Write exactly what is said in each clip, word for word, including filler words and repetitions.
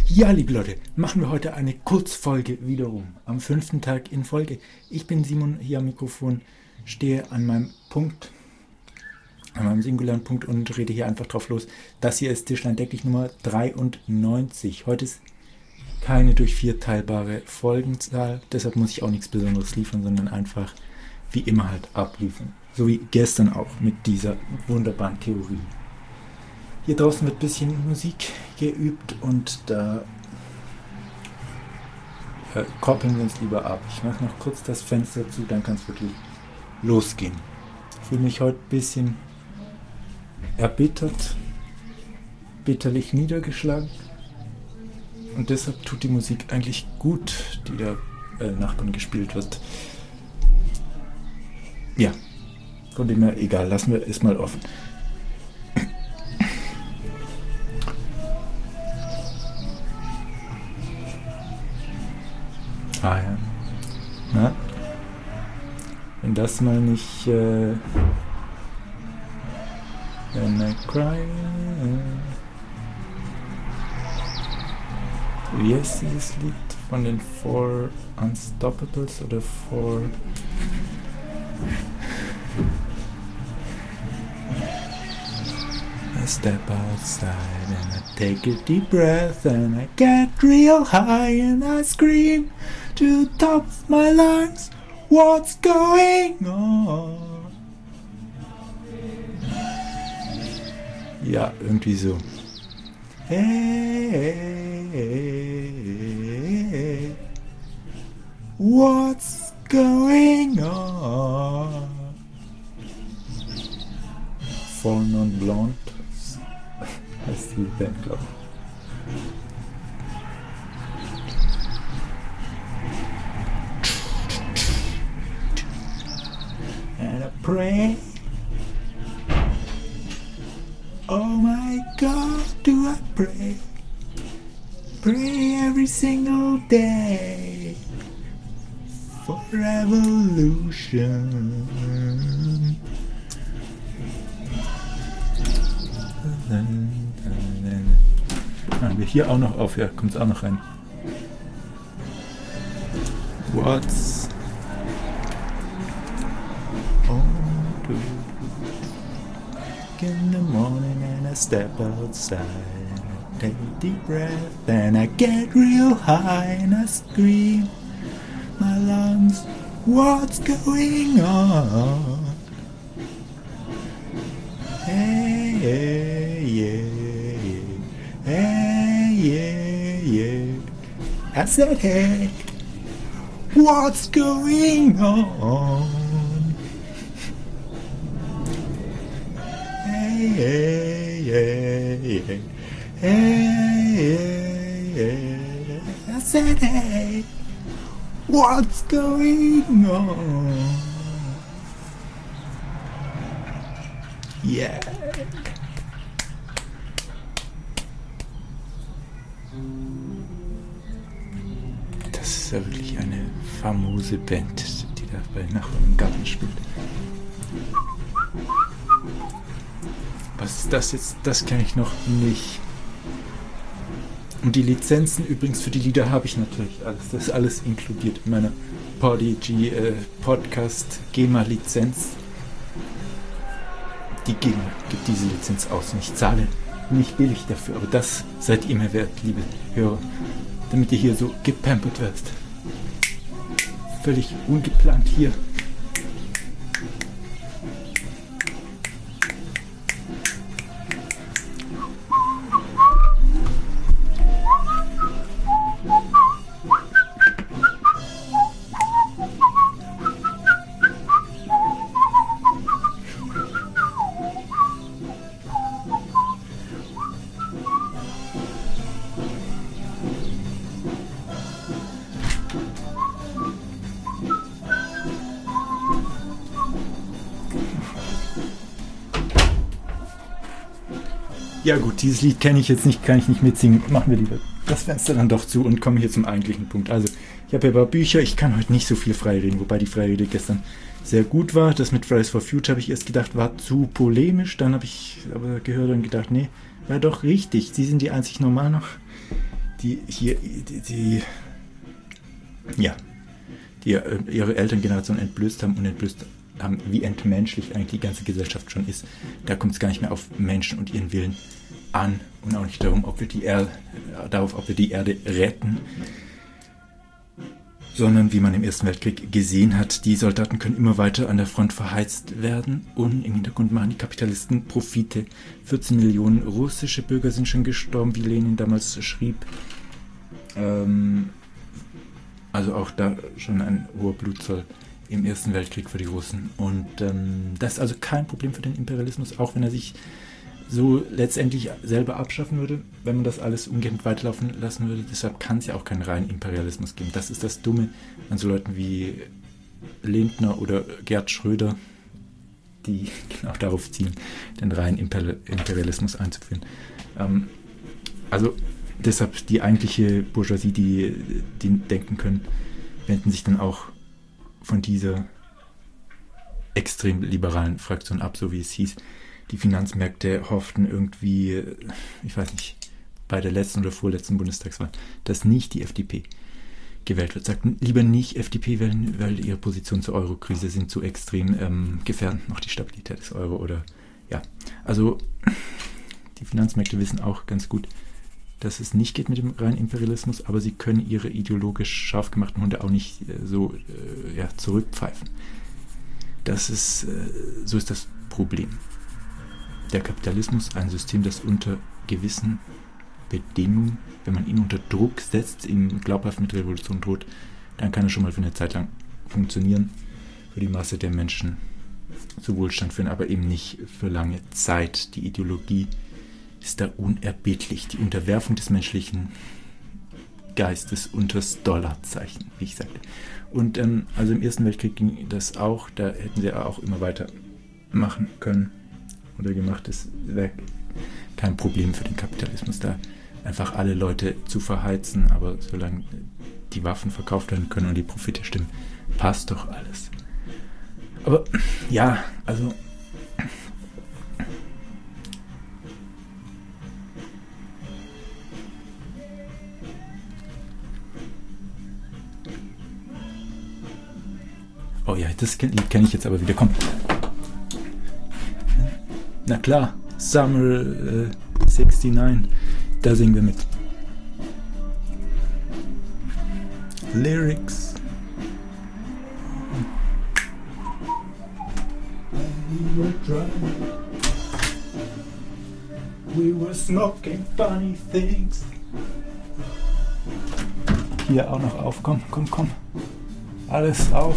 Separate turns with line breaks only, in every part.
Ja, liebe Leute, machen wir heute eine Kurzfolge wiederum, am fünften Tag in Folge. Ich bin Simon, hier am Mikrofon, stehe an meinem Punkt, an meinem singularen Punkt und rede hier einfach drauf los. Das hier ist Tischlein Deck dich Nummer dreiundneunzig. Heute ist keine durch vier teilbare Folgenzahl, deshalb muss ich auch nichts Besonderes liefern, sondern einfach wie immer halt abliefern. So wie gestern auch mit dieser wunderbaren Theorie. Hier draußen wird ein bisschen Musik geübt und da äh, koppeln wir uns lieber ab. Ich mache noch kurz das Fenster zu, dann kann es wirklich losgehen. Ich fühle mich heute ein bisschen erbittert, bitterlich niedergeschlagen und deshalb tut die Musik eigentlich gut, die der äh, Nachbarn gespielt wird. Ja, von dem her egal, lassen wir es mal offen. Ah ja. Na? Wenn das mal nicht äh, When I Cry. Äh, wie heißt dieses Lied von den Four Unstoppables oder Four. I step outside and I take a deep breath and I get real high and I scream to the top of my lungs, what's going on? Ja, irgendwie so. Hey, hey, hey, hey, what's going on? Four Non-Blonde heißt die Band, glaube ich. And I pray, oh my God, do I pray, pray every single day for revolution. Machen wir hier auch noch auf, ja, kommt es auch noch rein. What's in the morning and I step outside and I take a deep breath and I get real high and I scream my lungs, what's going on? Hey, hey, yeah, yeah, hey, yeah, yeah. I said, hey, what's going on? Hey, hey, hey, hey, hey, I said, hey, what's going on? Yeah. Das ist ja wirklich eine famose Band, die da bei Nachbarn im Garten spielt. Was ist das jetzt? Das kenne ich noch nicht. Und die Lizenzen übrigens für die Lieder habe ich natürlich alles. Das ist alles inkludiert in meiner Podigy äh, Podcast GEMA-Lizenz. Die GEMA gibt diese Lizenz aus und ich zahle nicht billig dafür. Aber das seid ihr mir wert, liebe Hörer, damit ihr hier so gepampert werdet. Völlig ungeplant hier. Ja gut, dieses Lied kenne ich jetzt nicht, kann ich nicht mitsingen. Machen wir lieber das Fenster dann doch zu und kommen hier zum eigentlichen Punkt. Also, ich habe ja ein paar Bücher, ich kann heute nicht so viel frei reden, wobei die Freirede gestern sehr gut war. Das mit Fridays for Future habe ich erst gedacht, war zu polemisch. Dann habe ich aber gehört und gedacht, nee, war doch richtig. Sie sind die einzig normal noch die hier, die, die ja, die ihre Elterngeneration entblößt haben und entblößt haben, wie entmenschlich eigentlich die ganze Gesellschaft schon ist. Da kommt es gar nicht mehr auf Menschen und ihren Willen an und auch nicht darum, ob wir die Erde, darauf, ob wir die Erde retten, sondern wie man im Ersten Weltkrieg gesehen hat, die Soldaten können immer weiter an der Front verheizt werden und im Hintergrund machen die Kapitalisten Profite. vierzehn Millionen russische Bürger sind schon gestorben, wie Lenin damals schrieb. Ähm, also auch da schon ein hoher Blutzoll im Ersten Weltkrieg für die Russen. Und ähm, das ist also kein Problem für den Imperialismus, auch wenn er sich so letztendlich selber abschaffen würde, wenn man das alles umgehend weiterlaufen lassen würde. Deshalb kann es ja auch keinen reinen Imperialismus geben. Das ist das Dumme an so Leuten wie Lindner oder Gerd Schröder, die genau darauf zielen, den reinen Imperialismus einzuführen. Ähm, also deshalb die eigentliche Bourgeoisie, die, die denken können, wenden sich dann auch von dieser extrem liberalen Fraktion ab, so wie es hieß. Die Finanzmärkte hofften irgendwie, ich weiß nicht, bei der letzten oder vorletzten Bundestagswahl, dass nicht die F D P gewählt wird. Sagten lieber nicht F D P wählen, weil ihre Positionen zur Euro-Krise sind zu extrem, ähm, gefährden noch die Stabilität des Euro oder ja. Also die Finanzmärkte wissen auch ganz gut, dass es nicht geht mit dem reinen Imperialismus, aber sie können ihre ideologisch scharf gemachten Hunde auch nicht äh, so äh, ja, zurückpfeifen. Das ist, äh, so ist das Problem. Der Kapitalismus, ein System, das unter gewissen Bedingungen, wenn man ihn unter Druck setzt, ihm glaubhaft mit Revolution droht, dann kann er schon mal für eine Zeit lang funktionieren, für die Masse der Menschen zu Wohlstand führen, aber eben nicht für lange Zeit. Die Ideologie ist da unerbittlich. Die Unterwerfung des menschlichen Geistes unter das Dollarzeichen, wie ich sagte. Und ähm, also im Ersten Weltkrieg ging das auch, da hätten sie auch immer weiter machen können oder gemacht. Das wäre kein Problem für den Kapitalismus, da einfach alle Leute zu verheizen, aber solange die Waffen verkauft werden können und die Profite stimmen, passt doch alles. Aber ja, also oh ja, das Lied kenne ich jetzt aber wieder. Komm. Na klar, Summer äh, sixty-nine, da singen wir mit. Lyrics. We were drunk. We were smoking funny things. Hier auch noch auf, komm, komm, komm. Alles auf.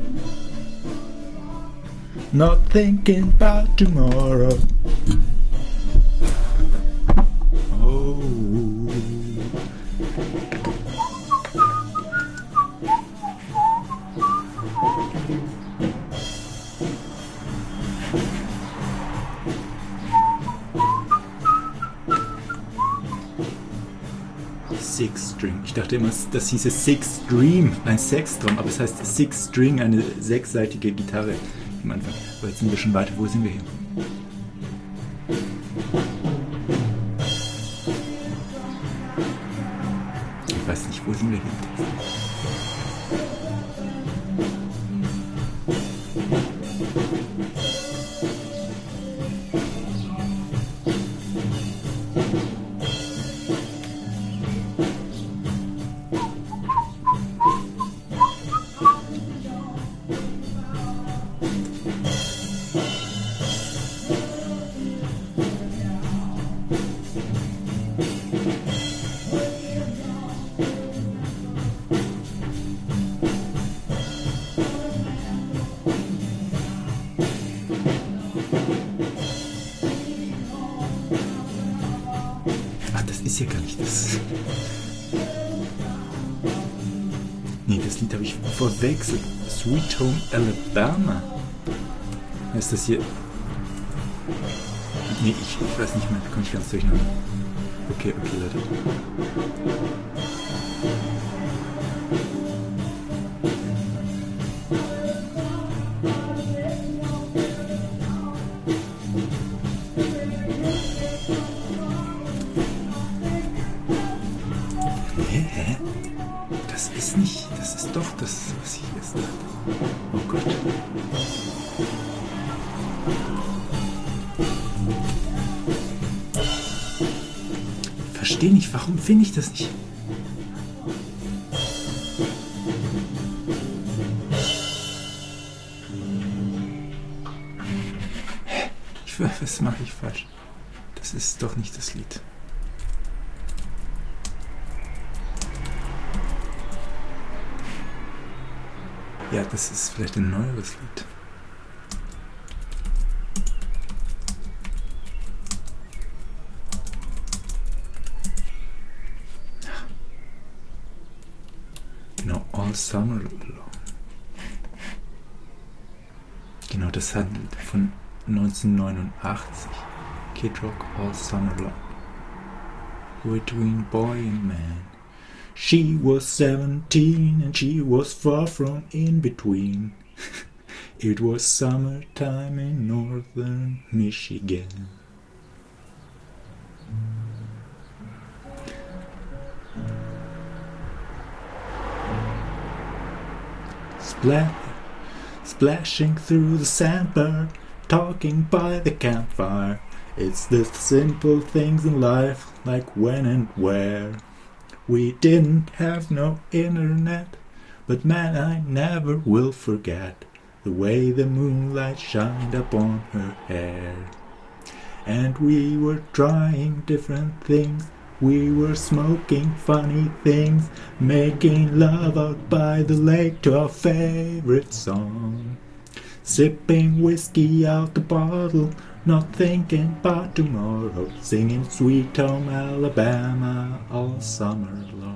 Not thinking about tomorrow. Oh. Six String. Ich dachte immer, das hieße Six Dream, ein Sextraum, aber es heißt Six String, eine sechsseitige Gitarre am Anfang. Aber jetzt sind wir schon weiter. Wo sind wir hier? Ich weiß nicht, wo sind wir hier? Hier gar nicht das. Nee, das Lied habe ich verwechselt. Sweet Home Alabama. Heißt das hier? Nee, ich, ich weiß nicht mehr. Da komme ich ganz durcheinander. Okay, okay, Leute. Hä? Hä? Das ist nicht, das ist doch das, was ich jetzt dachte. Oh Gott. Ich verstehe nicht, warum finde ich das nicht? Hä? Ich, was mache ich falsch? Das ist doch nicht das Lied. Ja, das ist vielleicht ein neueres Lied. Genau, All Summer Long. Genau, das handelt von neunzehnhundertneunundachtzig. Kid Rock, All Summer Long. Between boy and man. She was seventeen and she was far from in between. It was summertime in northern Michigan. Spla- splashing through the sandbar, talking by the campfire. It's the simple things in life, like when and where. We didn't have no internet, but man, I never will forget the way the moonlight shined upon her hair. And we were trying different things, we were smoking funny things, making love out by the lake to our favorite song. Sipping whiskey out the bottle, not thinking about tomorrow, singing Sweet Home Alabama all summer long.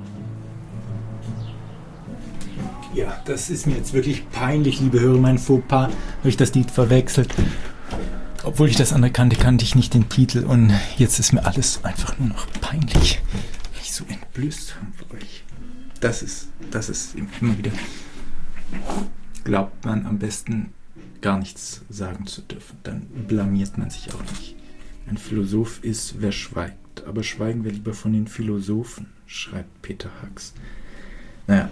Ja, das ist mir jetzt wirklich peinlich, liebe Hörer, mein Fauxpas, habe ich das Lied verwechselt. Obwohl ich das anerkannte, kannte ich nicht den Titel und jetzt ist mir alles einfach nur noch peinlich. Ich so entblößt habe euch. Das ist, das ist immer wieder, glaubt man am besten gar nichts sagen zu dürfen. Dann blamiert man sich auch nicht. Ein Philosoph ist, wer schweigt. Aber schweigen wir lieber von den Philosophen, schreibt Peter Hux. Naja.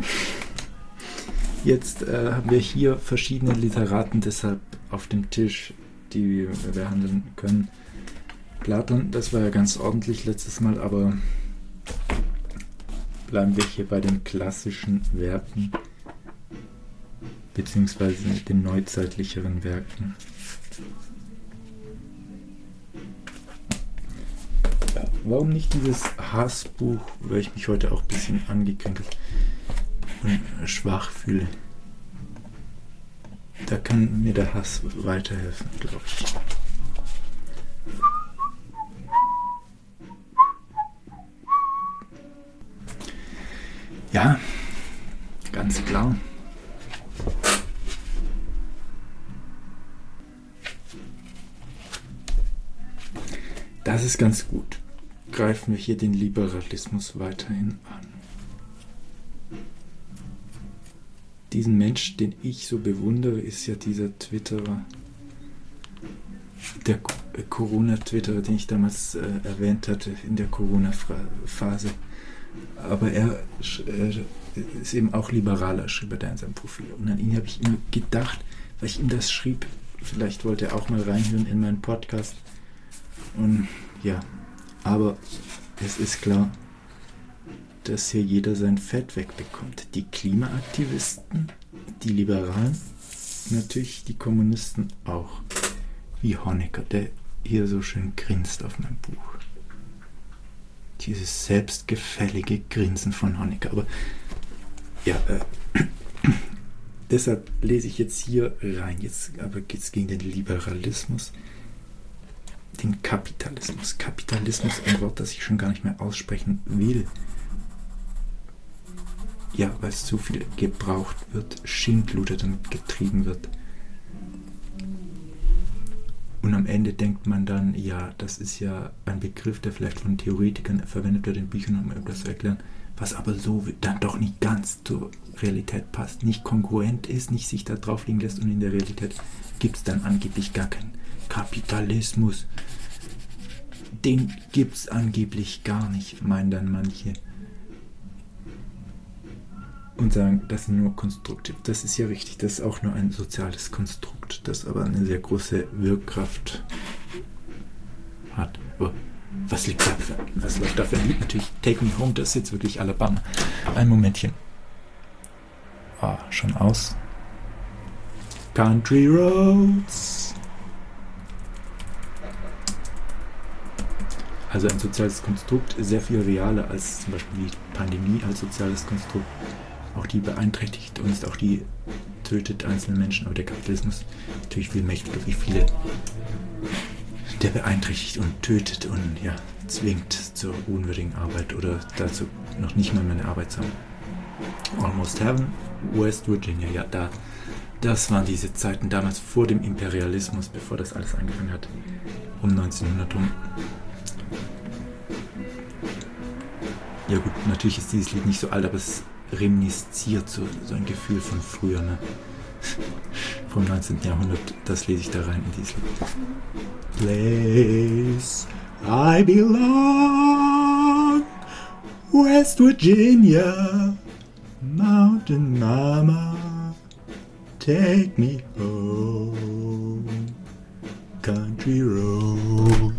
Jetzt äh, haben wir hier verschiedene Literaten deshalb auf dem Tisch, die wir behandeln können. Platon, das war ja ganz ordentlich letztes Mal, aber bleiben wir hier bei den klassischen Werken, beziehungsweise den neuzeitlicheren Werken. Ja, warum nicht dieses Hassbuch, weil ich mich heute auch ein bisschen angekränkelt und schwach fühle? Da kann mir der Hass weiterhelfen, glaube ich. Ja, ganz klar. Das ist ganz gut. Greifen wir hier den Liberalismus weiterhin an. Diesen Mensch, den ich so bewundere, ist ja dieser Twitterer, der Corona-Twitterer, den ich damals äh, erwähnt hatte in der Corona-Phase. Aber er äh, ist eben auch liberaler, schrieb er da in seinem Profil. Und an ihn habe ich immer gedacht, weil ich ihm das schrieb, vielleicht wollte er auch mal reinhören in meinen Podcast. Und ja, aber es ist klar, dass hier jeder sein Fett wegbekommt. Die Klimaaktivisten, die Liberalen, natürlich die Kommunisten auch. Wie Honecker, der hier so schön grinst auf meinem Buch. Dieses selbstgefällige Grinsen von Honecker. Aber ja, äh, deshalb lese ich jetzt hier rein. Jetzt aber geht es gegen den Liberalismus, den Kapitalismus. Kapitalismus, ein Wort, das ich schon gar nicht mehr aussprechen will. Ja, weil es zu viel gebraucht wird, Schindluder damit getrieben wird. Und am Ende denkt man dann, ja, das ist ja ein Begriff, der vielleicht von Theoretikern verwendet wird in Büchern, um irgendwas zu erklären, was aber so dann doch nicht ganz zur Realität passt, nicht kongruent ist, nicht sich da drauf liegen lässt, und in der Realität gibt es dann angeblich gar keinen Kapitalismus. Den gibt es angeblich gar nicht, meinen dann manche. und sagen, das ist nur Konstrukte. Das ist ja richtig, das ist auch nur ein soziales Konstrukt, das aber eine sehr große Wirkkraft hat. Aber was liegt da für, was läuft da für ein Lied? Natürlich Take Me Home, das ist jetzt wirklich Alabama. Ein Momentchen. Ah, schon aus. Country Roads. Also ein soziales Konstrukt, sehr viel realer als zum Beispiel die Pandemie als soziales Konstrukt. Auch die beeinträchtigt uns, auch die tötet einzelne Menschen, aber der Kapitalismus natürlich viel mächtiger, wie viele. Der beeinträchtigt und tötet und ja, zwingt zur unwürdigen Arbeit oder dazu noch nicht mal mehr eine Arbeit zu haben. Almost Heaven, West Virginia, ja, da, das waren diese Zeiten damals vor dem Imperialismus, bevor das alles angefangen hat, um neunzehnhundert rum. Ja gut, natürlich ist dieses Lied nicht so alt, aber es reminisziert so, so ein Gefühl von früher, ne? Vom neunzehnten Jahrhundert, das lese ich da rein in dieses Lied. Place I belong, West Virginia, Mountain Mama, take me home, country road.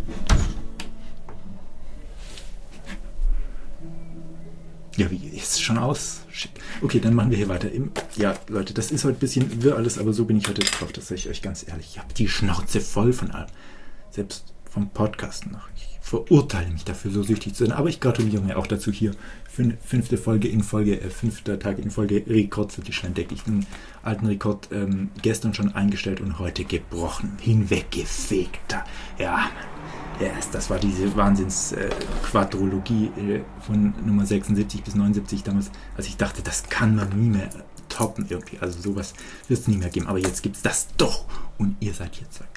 Ja, wie ist es schon aus? Shit. Okay, dann machen wir hier weiter. Ja, Leute, das ist heute ein bisschen wirr alles, aber so bin ich heute drauf, das sage ich euch ganz ehrlich. Ich habe die Schnauze voll von allem. Selbst vom Podcasten noch. Ich verurteile mich dafür, so süchtig zu sein. Aber ich gratuliere mir auch dazu hier. Fünfte Folge in Folge, äh, fünfter Tag in Folge, Rekord für die Schleimdecke. Ich bin einen alten Rekord ähm, gestern schon eingestellt und heute gebrochen. Hinweggefegt. Ja, Mann. Yes, das war diese Wahnsinns-Quadrologie äh, von Nummer sechsundsiebzig bis neunundsiebzig damals, als ich dachte, das kann man nie mehr toppen irgendwie. Also sowas wird es nie mehr geben. Aber jetzt gibt es das doch. Und ihr seid hier zwei.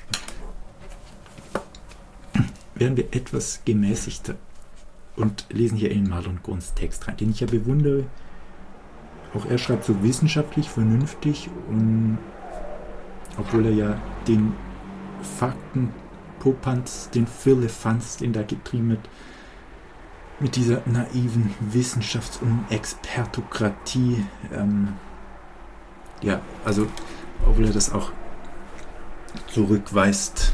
Werden wir etwas gemäßigter und lesen hier in Marlon Gruns Text rein, den ich ja bewundere. Auch er schreibt so wissenschaftlich, vernünftig und obwohl er ja den Fakten Popanz, den Firlefanz, den da getrieben wird, mit dieser naiven Wissenschafts- und Expertokratie, ähm, ja, also, obwohl er das auch zurückweist,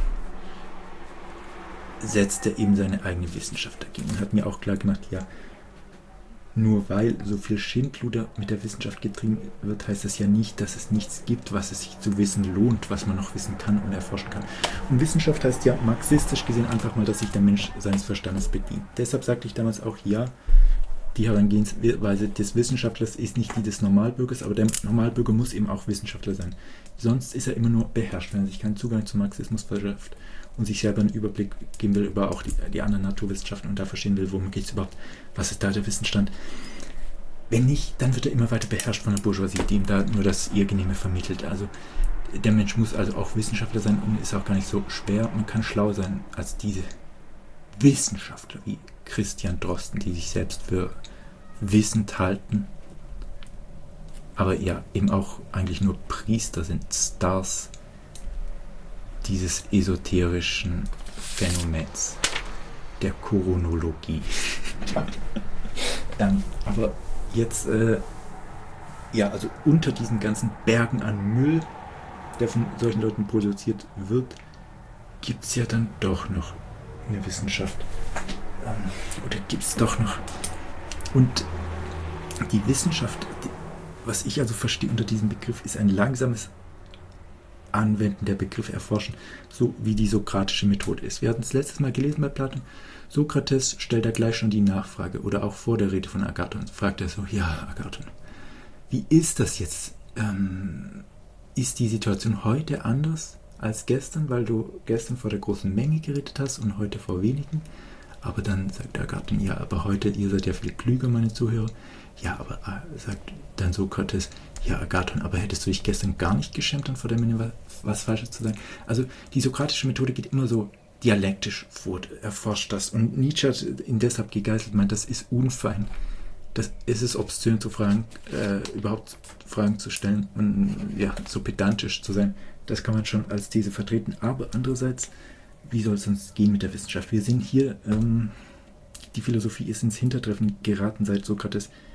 setzt er eben seine eigene Wissenschaft dagegen und hat mir auch klar gemacht, ja, nur weil so viel Schindluder mit der Wissenschaft getrieben wird, heißt das ja nicht, dass es nichts gibt, was es sich zu wissen lohnt, was man noch wissen kann und erforschen kann. Und Wissenschaft heißt ja marxistisch gesehen einfach mal, dass sich der Mensch seines Verstandes bedient. Deshalb sagte ich damals auch, ja, die Herangehensweise des Wissenschaftlers ist nicht die des Normalbürgers, aber der Normalbürger muss eben auch Wissenschaftler sein. Sonst ist er immer nur beherrscht, wenn er sich keinen Zugang zum Marxismus verschafft und sich selber einen Überblick geben will über auch die, die anderen Naturwissenschaften und da verstehen will, worum geht es überhaupt, was ist da der Wissensstand. Wenn nicht, dann wird er immer weiter beherrscht von der Bourgeoisie, die ihm da nur das ihr Genehme vermittelt. Also der Mensch muss also auch Wissenschaftler sein und ist auch gar nicht so schwer. Man kann schlau sein als diese Wissenschaftler wie Christian Drosten, die sich selbst für wissend halten, aber ja, eben auch eigentlich nur Priester sind, Stars dieses esoterischen Phänomens der Koronologie. Dann, aber jetzt, äh, ja, also unter diesen ganzen Bergen an Müll, der von solchen Leuten produziert wird, gibt es ja dann doch noch eine Wissenschaft. Ähm, oder gibt es doch noch. Und die Wissenschaft, die, was ich also verstehe unter diesem Begriff, ist ein langsames Anwenden der Begriffe erforschen, so wie die sokratische Methode ist. Wir hatten es letztes Mal gelesen bei Platon. Sokrates stellt da gleich schon die Nachfrage, oder auch vor der Rede von Agathon, fragt er so, ja, Agathon, wie ist das jetzt? Ähm, ist die Situation heute anders als gestern, weil du gestern vor der großen Menge geredet hast und heute vor wenigen? Aber dann sagt Agathon, ja, aber heute, ihr seid ja viel klüger, meine Zuhörer. Ja, aber äh, sagt dann Sokrates, ja, Agathon, aber hättest du dich gestern gar nicht geschämt, dann vor der Menge was, was Falsches zu sagen? Also die sokratische Methode geht immer so dialektisch vor, erforscht das. Und Nietzsche hat ihn deshalb gegeißelt, meint, das ist unfein. Das ist es obszön zu fragen, äh, überhaupt Fragen zu stellen und ja, so pedantisch zu sein. Das kann man schon als These vertreten. Aber andererseits, wie soll es uns gehen mit der Wissenschaft? Wir sind hier, ähm, die Philosophie ist ins Hintertreffen geraten seit Sokrates.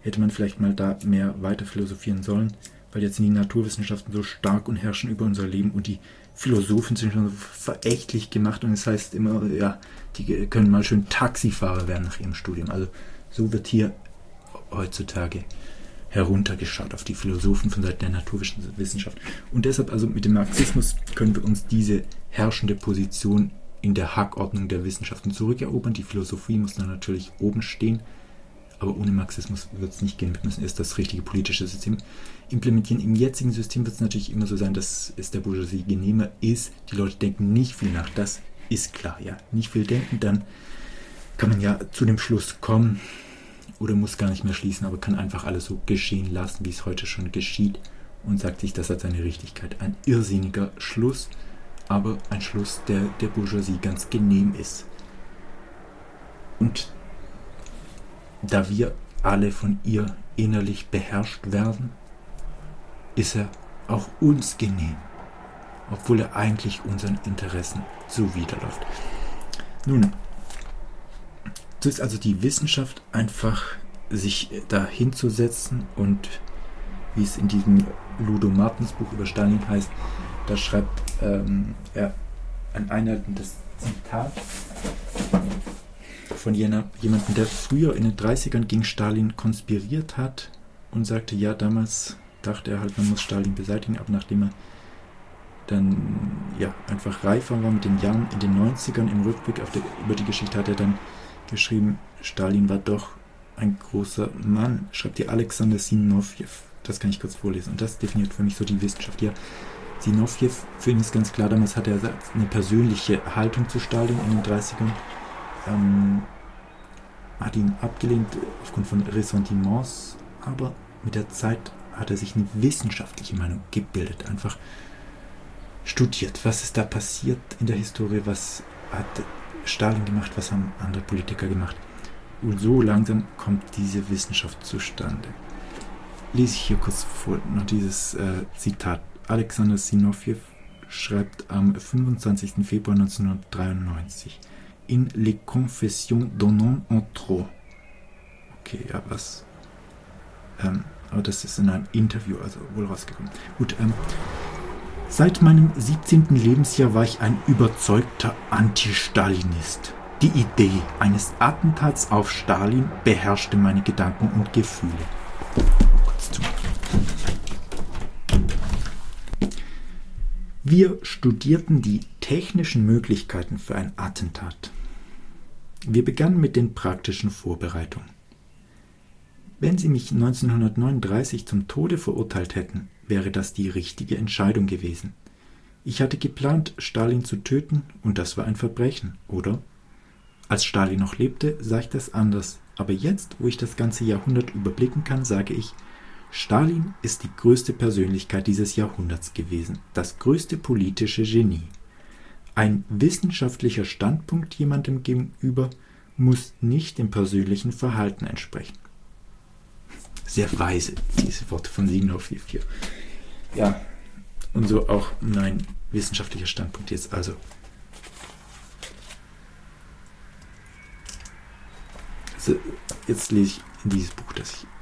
hätte man vielleicht mal da mehr weiter philosophieren sollen, weil jetzt sind die Naturwissenschaften so stark und herrschen über unser Leben und die Philosophen sind schon so verächtlich gemacht und es das heißt immer, ja, die können mal schön Taxifahrer werden nach ihrem Studium. Also so wird hier heutzutage heruntergeschaut auf die Philosophen von Seiten der Naturwissenschaft. Und deshalb also mit dem Marxismus können wir uns diese herrschende Position in der Hackordnung der Wissenschaften zurückerobern. Die Philosophie muss dann natürlich oben stehen, aber ohne Marxismus wird es nicht gehen. Wir müssen erst das richtige politische System implementieren. Im jetzigen System wird es natürlich immer so sein, dass es der Bourgeoisie genehmer ist. Die Leute denken nicht viel nach, das ist klar. Ja, nicht viel denken, dann kann man ja zu dem Schluss kommen oder muss gar nicht mehr schließen, aber kann einfach alles so geschehen lassen, wie es heute schon geschieht und sagt sich, das hat seine Richtigkeit. Ein irrsinniger Schluss, aber ein Schluss, der der Bourgeoisie ganz genehm ist. Und da wir alle von ihr innerlich beherrscht werden, ist er auch uns genehm, obwohl er eigentlich unseren Interessen zuwiderläuft. Nun, so ist also die Wissenschaft einfach, sich da hinzusetzen und, wie es in diesem Ludo Martens Buch über Stalin heißt, da schreibt ähm, er ein einleitendes Zitat von jener, jemandem, der früher in den dreißigern gegen Stalin konspiriert hat und sagte, ja, damals dachte er halt, man muss Stalin beseitigen, aber nachdem er dann ja einfach reifer war mit den Jahren in den neunzigern, im Rückblick auf die, über die Geschichte hat er dann geschrieben, Stalin war doch ein großer Mann. Schreibt hier Alexander Zinovjew. Das kann ich kurz vorlesen. Und das definiert für mich so die Wissenschaft. Ja, Zinovjew, für ihn ist ganz klar, damals hat er eine persönliche Haltung zu Stalin in den dreißigern. Ähm, hat ihn abgelehnt aufgrund von Ressentiments, aber mit der Zeit hat er sich eine wissenschaftliche Meinung gebildet. Einfach studiert, was ist da passiert in der Historie, was hat Stalin gemacht, was haben andere Politiker gemacht. Und so langsam kommt diese Wissenschaft zustande. Lese ich hier kurz vor noch dieses äh, Zitat. Alexander Zinovjew schreibt am fünfundzwanzigsten Februar neunzehnhundertdreiundneunzig in Les Confessions d'un homme en trop. Okay, ja, was? Ähm, aber das ist in einem Interview, also wohl rausgekommen. Gut, ähm, seit meinem siebzehnten Lebensjahr war ich ein überzeugter Anti-Stalinist. Die Idee eines Attentats auf Stalin beherrschte meine Gedanken und Gefühle. Kurz zu. Wir studierten die technischen Möglichkeiten für ein Attentat. Wir begannen mit den praktischen Vorbereitungen. Wenn Sie mich neunzehnhundertneununddreißig zum Tode verurteilt hätten, wäre das die richtige Entscheidung gewesen. Ich hatte geplant, Stalin zu töten, und das war ein Verbrechen, oder? Als Stalin noch lebte, sah ich das anders, aber jetzt, wo ich das ganze Jahrhundert überblicken kann, sage ich, Stalin ist die größte Persönlichkeit dieses Jahrhunderts gewesen, das größte politische Genie. Ein wissenschaftlicher Standpunkt jemandem gegenüber muss nicht dem persönlichen Verhalten entsprechen. Sehr weise, diese Worte von Zinovjew hier. Ja, und so auch mein wissenschaftlicher Standpunkt jetzt. Also, also jetzt lese ich in dieses Buch, das ich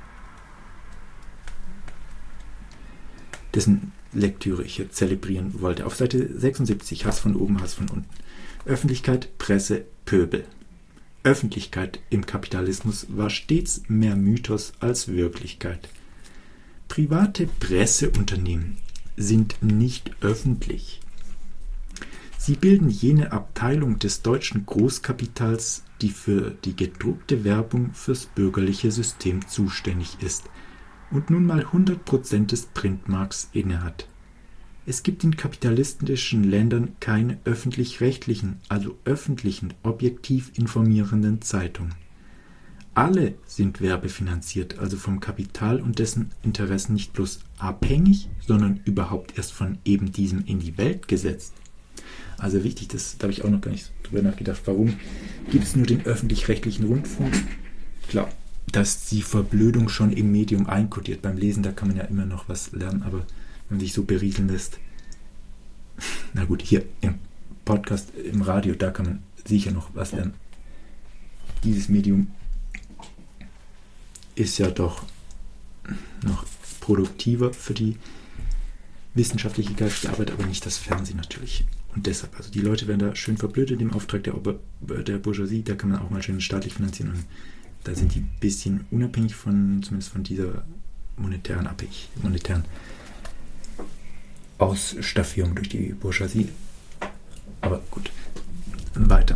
dessen Lektüre ich hier zelebrieren wollte. Auf Seite sechsundsiebzig, Hass von oben, Hass von unten. Öffentlichkeit, Presse, Pöbel. Öffentlichkeit im Kapitalismus war stets mehr Mythos als Wirklichkeit. Private Presseunternehmen sind nicht öffentlich. Sie bilden jene Abteilung des deutschen Großkapitals, die für die gedruckte Werbung fürs bürgerliche System zuständig ist und nun mal hundert Prozent des Printmarkts innehat. Es gibt in kapitalistischen Ländern keine öffentlich-rechtlichen, also öffentlichen, objektiv informierenden Zeitungen. Alle sind werbefinanziert, also vom Kapital und dessen Interessen nicht bloß abhängig, sondern überhaupt erst von eben diesem in die Welt gesetzt. Also wichtig, das, da habe ich auch noch gar nicht drüber nachgedacht, warum gibt es nur den öffentlich-rechtlichen Rundfunk? Klar, dass die Verblödung schon im Medium einkodiert. Beim Lesen, da kann man ja immer noch was lernen, aber wenn man sich so berieseln lässt, na gut, hier im Podcast, im Radio, da kann man sicher noch was lernen. Dieses Medium ist ja doch noch produktiver für die wissenschaftliche geistige Arbeit, aber nicht das Fernsehen natürlich. Und deshalb, also die Leute werden da schön verblödet im Auftrag der, Ober- der Bourgeoisie, da kann man auch mal schön staatlich finanzieren und da sind die ein bisschen unabhängig von, zumindest von dieser monetären abhängig, monetären Ausstaffierung durch die Bourgeoisie. Aber gut, weiter.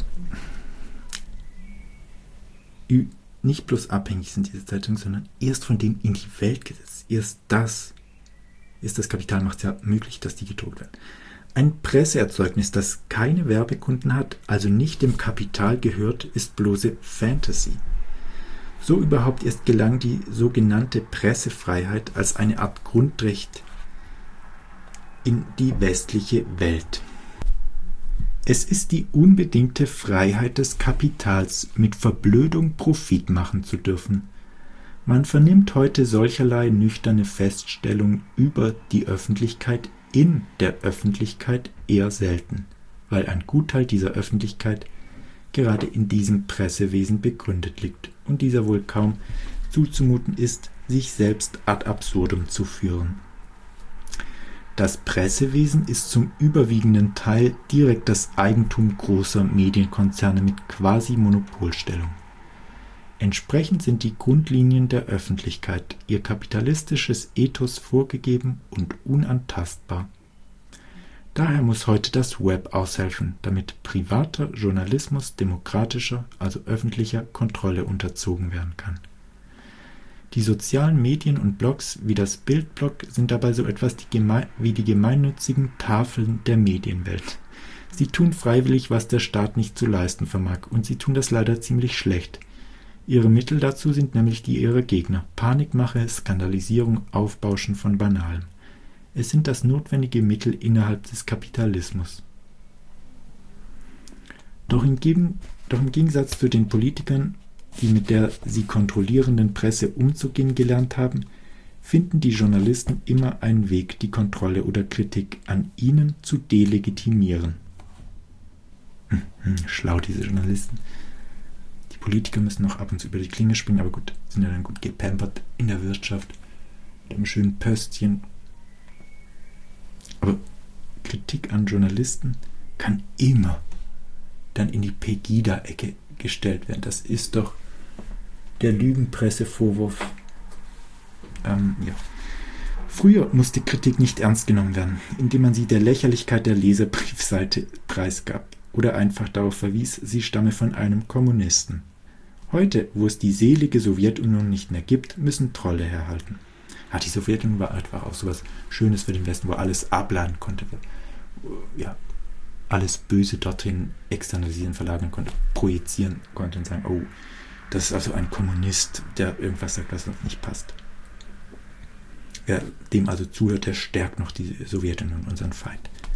Nicht bloß abhängig sind diese Zeitungen, sondern erst von dem in die Welt gesetzt. Erst das ist das Kapital, macht es ja möglich, dass die gedruckt werden. Ein Presseerzeugnis, das keine Werbekunden hat, also nicht dem Kapital gehört, ist bloße Fantasy. So überhaupt erst gelang die sogenannte Pressefreiheit als eine Art Grundrecht in die westliche Welt. Es ist die unbedingte Freiheit des Kapitals, mit Verblödung Profit machen zu dürfen. Man vernimmt heute solcherlei nüchterne Feststellungen über die Öffentlichkeit in der Öffentlichkeit eher selten, weil ein Gutteil dieser Öffentlichkeit gerade in diesem Pressewesen begründet liegt und dieser wohl kaum zuzumuten ist, sich selbst ad absurdum zu führen. Das Pressewesen ist zum überwiegenden Teil direkt das Eigentum großer Medienkonzerne mit Quasi-Monopolstellung. Entsprechend sind die Grundlinien der Öffentlichkeit, ihr kapitalistisches Ethos vorgegeben und unantastbar. Daher muss heute das Web aushelfen, damit privater Journalismus demokratischer, also öffentlicher Kontrolle unterzogen werden kann. Die sozialen Medien und Blogs wie das Bildblog sind dabei so etwas die geme- wie die gemeinnützigen Tafeln der Medienwelt. Sie tun freiwillig, was der Staat nicht zu leisten vermag, und sie tun das leider ziemlich schlecht. Ihre Mittel dazu sind nämlich die ihrer Gegner: Panikmache, Skandalisierung, Aufbauschen von Banalem. Es sind das notwendige Mittel innerhalb des Kapitalismus. Doch im, Gegen- doch im Gegensatz zu den Politikern, die mit der sie kontrollierenden Presse umzugehen gelernt haben, finden die Journalisten immer einen Weg, die Kontrolle oder Kritik an ihnen zu delegitimieren. Hm, hm, schlau, diese Journalisten. Die Politiker müssen noch ab und zu über die Klinge springen, aber gut, sind ja dann gut gepampert in der Wirtschaft, mit einem schönen Pöstchen. Aber Kritik an Journalisten kann immer dann in die Pegida-Ecke gestellt werden. Das ist doch der Lügenpresse-Vorwurf. Ähm, ja. Früher musste Kritik nicht ernst genommen werden, indem man sie der Lächerlichkeit der Leserbriefseite preisgab oder einfach darauf verwies, sie stamme von einem Kommunisten. Heute, wo es die selige Sowjetunion nicht mehr gibt, müssen Trolle herhalten. Ah, die Sowjetunion war einfach auch so was Schönes für den Westen, wo alles abladen konnte. Ja, alles Böse dorthin externalisieren, verlagern konnte, projizieren konnte und sagen, oh, das ist also ein Kommunist, der irgendwas sagt, was uns nicht passt. Wer dem also zuhört, der stärkt noch die Sowjetunion, unseren Feind.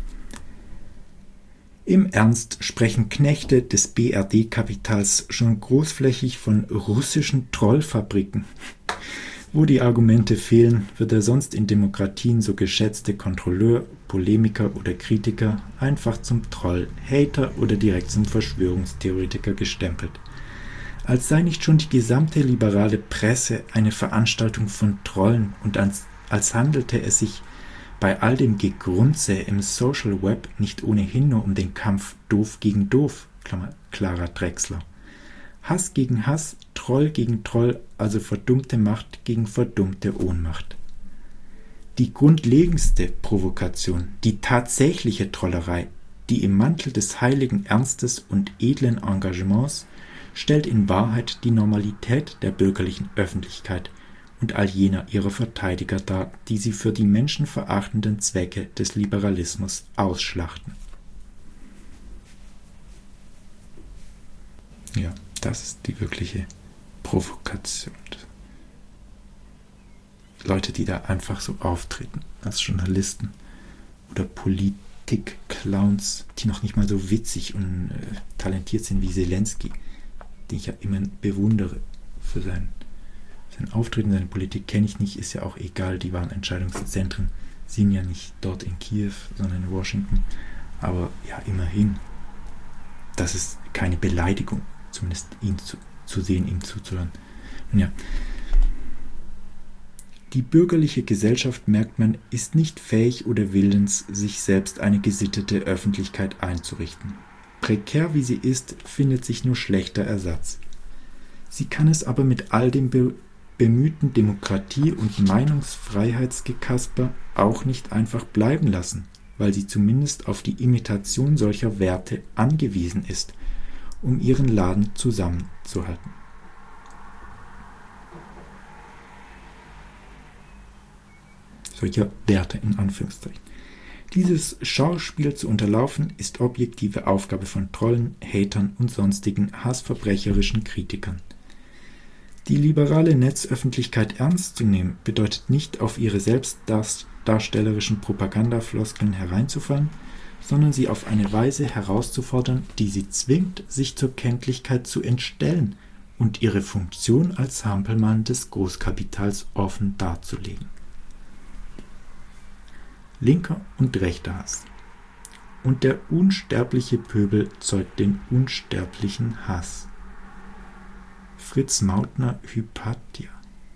Im Ernst sprechen Knechte des B R D-Kapitals schon großflächig von russischen Trollfabriken. Wo die Argumente fehlen, wird der sonst in Demokratien so geschätzte Kontrolleur, Polemiker oder Kritiker einfach zum Troll, Hater oder direkt zum Verschwörungstheoretiker gestempelt. Als sei nicht schon die gesamte liberale Presse eine Veranstaltung von Trollen und als, als handelte es sich bei all dem Gegrunze im Social Web nicht ohnehin nur um den Kampf Doof gegen Doof, Klammer, Clara Drechsler. Hass gegen Hass, Troll gegen Troll, also verdummte Macht gegen verdummte Ohnmacht. Die grundlegendste Provokation, die tatsächliche Trollerei, die im Mantel des heiligen Ernstes und edlen Engagements, stellt in Wahrheit die Normalität der bürgerlichen Öffentlichkeit und all jener ihrer Verteidiger dar, die sie für die menschenverachtenden Zwecke des Liberalismus ausschlachten. Ja, das ist die wirkliche Provokation. Leute, die da einfach so auftreten, als Journalisten oder Politik-Clowns, die noch nicht mal so witzig und äh, talentiert sind wie Zelensky, den ich ja immer bewundere für sein, sein Auftreten, seine Politik kenne ich nicht, ist ja auch egal, die wahren Entscheidungszentren sind ja nicht dort in Kiew, sondern in Washington, aber ja, immerhin, das ist keine Beleidigung, zumindest ihn zu, zu sehen, ihm zuzuhören. Und ja, Die bürgerliche Gesellschaft, merkt man, ist nicht fähig oder willens, sich selbst eine gesittete Öffentlichkeit einzurichten. Prekär wie sie ist, findet sich nur schlechter Ersatz. Sie kann es aber mit all dem be- bemühten Demokratie- und Meinungsfreiheitsgekasper auch nicht einfach bleiben lassen, weil sie zumindest auf die Imitation solcher Werte angewiesen ist, um ihren Laden zusammenzuhalten. Solcher Werte in Anführungszeichen. Dieses Schauspiel zu unterlaufen, ist objektive Aufgabe von Trollen, Hatern und sonstigen hassverbrecherischen Kritikern. Die liberale Netzöffentlichkeit ernst zu nehmen, bedeutet nicht, auf ihre selbstdarstellerischen Propagandafloskeln hereinzufallen, sondern sie auf eine Weise herauszufordern, die sie zwingt, sich zur Kenntlichkeit zu entstellen und ihre Funktion als Hampelmann des Großkapitals offen darzulegen. Linker und rechter Hass. Und der unsterbliche Pöbel zeugt den unsterblichen Hass. Fritz Mautner, Hypatia.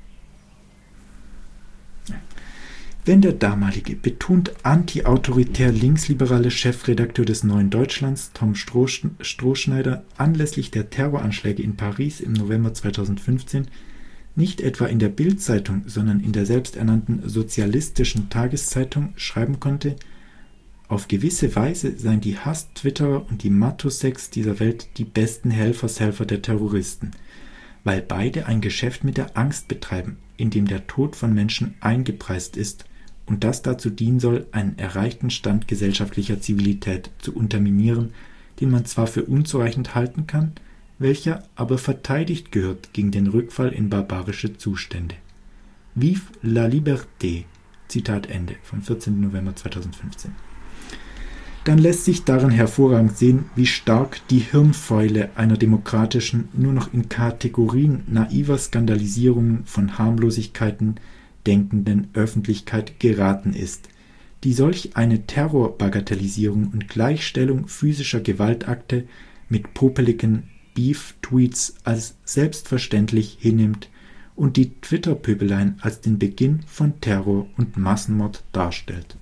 Wenn der damalige, betont anti-autoritär linksliberale Chefredakteur des Neuen Deutschlands, Tom Stroh- Strohschneider, anlässlich der Terroranschläge in Paris im November zweitausendfünfzehn nicht etwa in der Bild-Zeitung, sondern in der selbsternannten sozialistischen Tageszeitung schreiben konnte, auf gewisse Weise seien die Hass-Twitterer und die Matusseks dieser Welt die besten Helfershelfer der Terroristen, weil beide ein Geschäft mit der Angst betreiben, in dem der Tod von Menschen eingepreist ist und das dazu dienen soll, einen erreichten Stand gesellschaftlicher Zivilität zu unterminieren, den man zwar für unzureichend halten kann, welcher aber verteidigt gehört gegen den Rückfall in barbarische Zustände. Vive la liberté, Zitat Ende, vom vierzehnten November zweitausendfünfzehn. Dann lässt sich daran hervorragend sehen, wie stark die Hirnfäule einer demokratischen, nur noch in Kategorien naiver Skandalisierungen von Harmlosigkeiten denkenden Öffentlichkeit geraten ist, die solch eine Terrorbagatellisierung und Gleichstellung physischer Gewaltakte mit popeligen Beef-Tweets als selbstverständlich hinnimmt und die Twitter-Pöbeleien als den Beginn von Terror und Massenmord darstellt.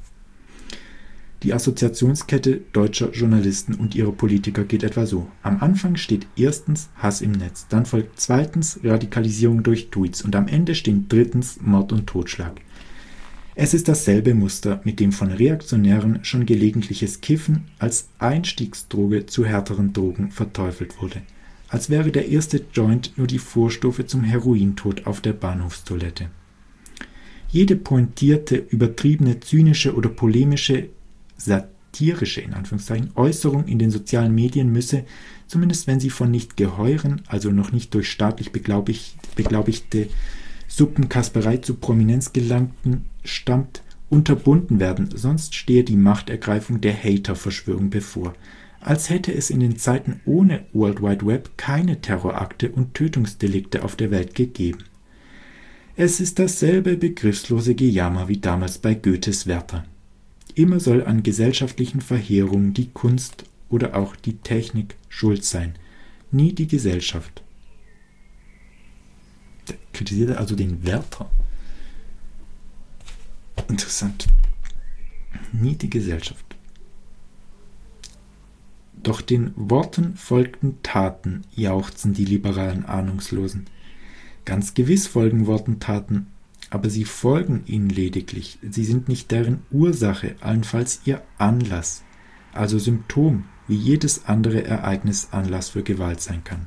Die Assoziationskette deutscher Journalisten und ihrer Politiker geht etwa so. Am Anfang steht erstens Hass im Netz, dann folgt zweitens Radikalisierung durch Tweets und am Ende stehen drittens Mord und Totschlag. Es ist dasselbe Muster, mit dem von Reaktionären schon gelegentliches Kiffen als Einstiegsdroge zu härteren Drogen verteufelt wurde. Als wäre der erste Joint nur die Vorstufe zum Herointod auf der Bahnhofstoilette. Jede pointierte, übertriebene, zynische oder polemische, satirische in Anführungszeichen, Äußerung in den sozialen Medien müsse, zumindest wenn sie von nicht geheuren, also noch nicht durch staatlich beglaubigt, beglaubigte Suppenkasperei zu Prominenz gelangten, stammt, unterbunden werden, sonst stehe die Machtergreifung der Hater-Verschwörung bevor. Als hätte es in den Zeiten ohne World Wide Web keine Terrorakte und Tötungsdelikte auf der Welt gegeben. Es ist dasselbe begriffslose Gejammer wie damals bei Goethes Werther. Immer soll an gesellschaftlichen Verheerungen die Kunst oder auch die Technik schuld sein, nie die Gesellschaft. Der kritisierte also den Werther. Interessant. Nie die Gesellschaft. Doch den Worten folgten Taten, jauchzen die liberalen Ahnungslosen. Ganz gewiss folgen Worten Taten, aber sie folgen ihnen lediglich. Sie sind nicht deren Ursache, allenfalls ihr Anlass, also Symptom, wie jedes andere Ereignis Anlass für Gewalt sein kann.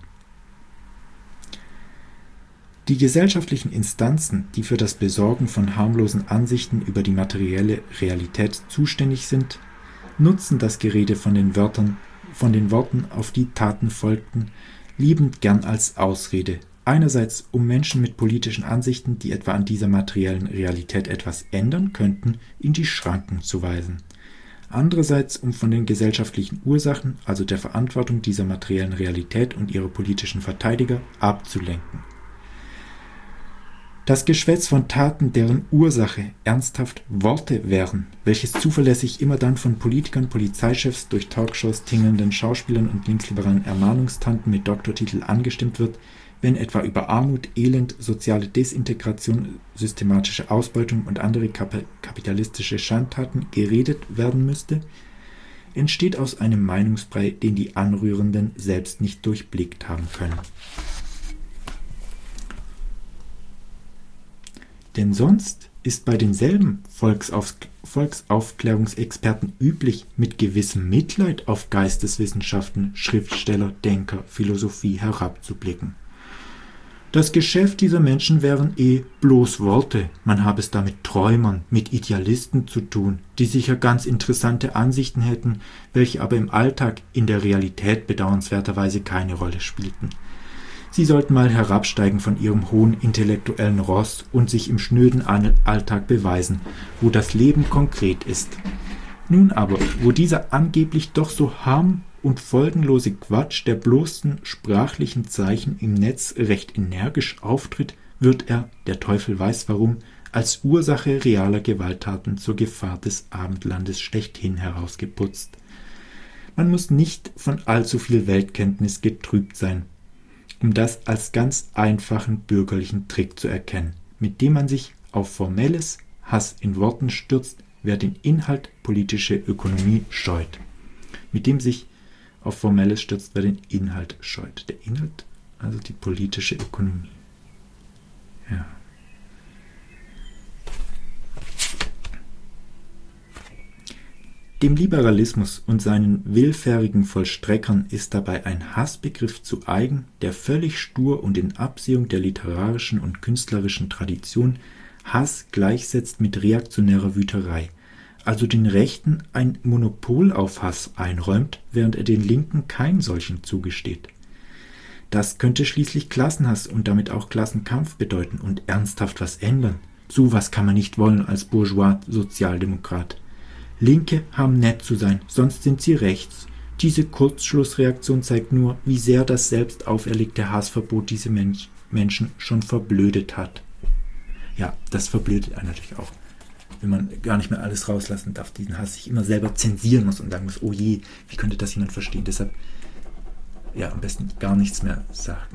Die gesellschaftlichen Instanzen, die für das Besorgen von harmlosen Ansichten über die materielle Realität zuständig sind, nutzen das Gerede von den Wörtern, von den Worten, auf die Taten folgten, liebend gern als Ausrede. Einerseits, um Menschen mit politischen Ansichten, die etwa an dieser materiellen Realität etwas ändern könnten, in die Schranken zu weisen. Andererseits, um von den gesellschaftlichen Ursachen, also der Verantwortung dieser materiellen Realität und ihrer politischen Verteidiger, abzulenken. Das Geschwätz von Taten, deren Ursache ernsthaft Worte wären, welches zuverlässig immer dann von Politikern, Polizeichefs, durch Talkshows tingelnden Schauspielern und linksliberalen Ermahnungstanten mit Doktortitel angestimmt wird, wenn etwa über Armut, Elend, soziale Desintegration, systematische Ausbeutung und andere kap- kapitalistische Schandtaten geredet werden müsste, entsteht aus einem Meinungsbrei, den die Anrührenden selbst nicht durchblickt haben können. Denn sonst ist bei denselben Volksauf- Volksaufklärungsexperten üblich, mit gewissem Mitleid auf Geisteswissenschaften, Schriftsteller, Denker, Philosophie herabzublicken. Das Geschäft dieser Menschen wären eh bloß Worte, man habe es da mit Träumern, mit Idealisten zu tun, die sicher ganz interessante Ansichten hätten, welche aber im Alltag in der Realität bedauernswerterweise keine Rolle spielten. Sie sollten mal herabsteigen von ihrem hohen intellektuellen Ross und sich im schnöden Alltag beweisen, wo das Leben konkret ist. Nun aber, wo dieser angeblich doch so harm- und folgenlose Quatsch der bloßen sprachlichen Zeichen im Netz recht energisch auftritt, wird er, der Teufel weiß warum, als Ursache realer Gewalttaten zur Gefahr des Abendlandes schlechthin herausgeputzt. Man muss nicht von allzu viel Weltkenntnis getrübt sein, um das als ganz einfachen bürgerlichen Trick zu erkennen, mit dem man sich auf formelles Hass in Worten stürzt, wer den Inhalt politische Ökonomie scheut. Mit dem sich auf formelles stürzt, wer den Inhalt scheut. Der Inhalt, also die politische Ökonomie. Ja. Dem Liberalismus und seinen willfährigen Vollstreckern ist dabei ein Hassbegriff zu eigen, der völlig stur und in Absehung der literarischen und künstlerischen Tradition Hass gleichsetzt mit reaktionärer Wüterei, also den Rechten ein Monopol auf Hass einräumt, während er den Linken keinen solchen zugesteht. Das könnte schließlich Klassenhass und damit auch Klassenkampf bedeuten und ernsthaft was ändern. So was kann man nicht wollen als Bourgeois-Sozialdemokrat. Linke haben nett zu sein, sonst sind sie rechts. Diese Kurzschlussreaktion zeigt nur, wie sehr das selbst auferlegte Hassverbot diese Mensch, Menschen schon verblödet hat. Ja, das verblödet einen natürlich auch. Wenn man gar nicht mehr alles rauslassen darf, diesen Hass sich immer selber zensieren muss und sagen muss, oh je, wie könnte das jemand verstehen? Deshalb, ja, am besten gar nichts mehr sagen.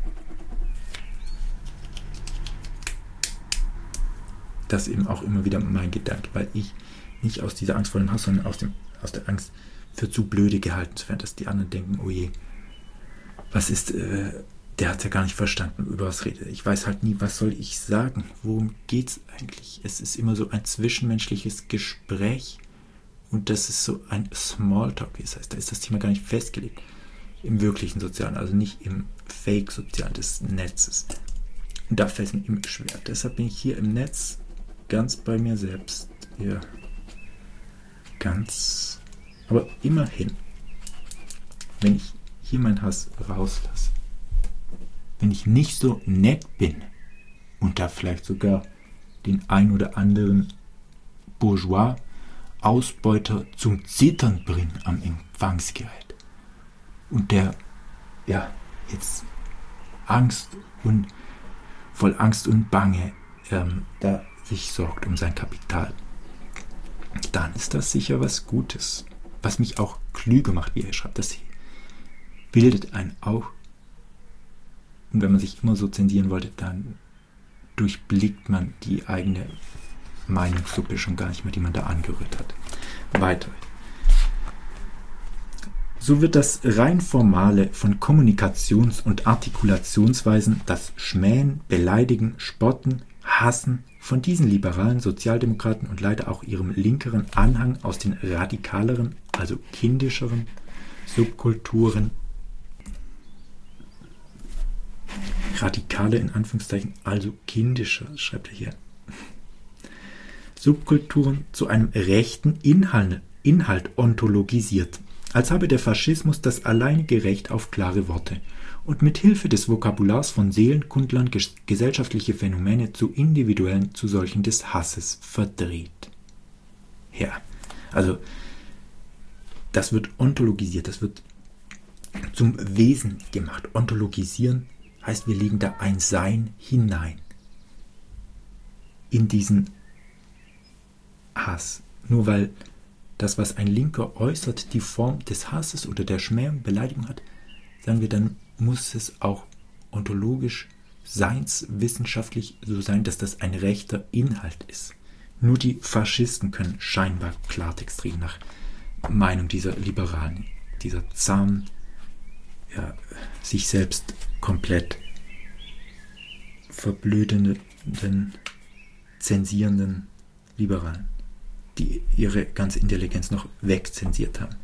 Das ist eben auch immer wieder mein Gedanke, weil ich nicht aus dieser Angst vor dem Hass, sondern aus, dem, aus der Angst für zu blöde gehalten zu werden, dass die anderen denken, oh je, was ist, äh, der hat ja gar nicht verstanden, über was redet. Ich weiß halt nie, was soll ich sagen? Worum geht's eigentlich? Es ist immer so ein zwischenmenschliches Gespräch und das ist so ein Smalltalk, wie es heißt. Da ist das Thema gar nicht festgelegt im wirklichen Sozialen, also nicht im Fake-Sozialen des Netzes. Und da fällt es mir immer schwer. Deshalb bin ich hier im Netz ganz bei mir selbst. Ja. Ganz, aber immerhin, wenn ich hier meinen Hass rauslasse, wenn ich nicht so nett bin und da vielleicht sogar den ein oder anderen Bourgeois-Ausbeuter zum Zittern bringen am Empfangsgerät und der, ja, jetzt Angst und voll Angst und Bange ähm, da sich sorgt um sein Kapital, dann ist das sicher was Gutes, was mich auch klüger macht, wie er schreibt. Das bildet einen auch. Und wenn man sich immer so zensieren wollte, dann durchblickt man die eigene Meinungssuppe schon gar nicht mehr, die man da angerührt hat. Weiter. So wird das rein Formale von Kommunikations- und Artikulationsweisen, das Schmähen, Beleidigen, Spotten, Hassen, von diesen liberalen Sozialdemokraten und leider auch ihrem linkeren Anhang aus den radikaleren, also kindischeren Subkulturen, radikale in Anführungszeichen, also kindischer, schreibt er hier, Subkulturen zu einem rechten Inhalt, Inhalt ontologisiert, als habe der Faschismus das alleinige Recht auf klare Worte und mit Hilfe des Vokabulars von Seelenkundlern ges- gesellschaftliche Phänomene zu individuellen, zu solchen des Hasses verdreht. Ja, also das wird ontologisiert, das wird zum Wesen gemacht. Ontologisieren heißt, wir legen da ein Sein hinein in diesen Hass. Nur weil das, was ein Linker äußert, die Form des Hasses oder der Schmähung, Beleidigung hat, sagen wir, dann muss es auch ontologisch, seinswissenschaftlich so sein, dass das ein rechter Inhalt ist. Nur die Faschisten können scheinbar Klartext reden nach Meinung dieser Liberalen, dieser zahmen, ja, sich selbst komplett verblödenden, zensierenden Liberalen, die ihre ganze Intelligenz noch wegzensiert haben.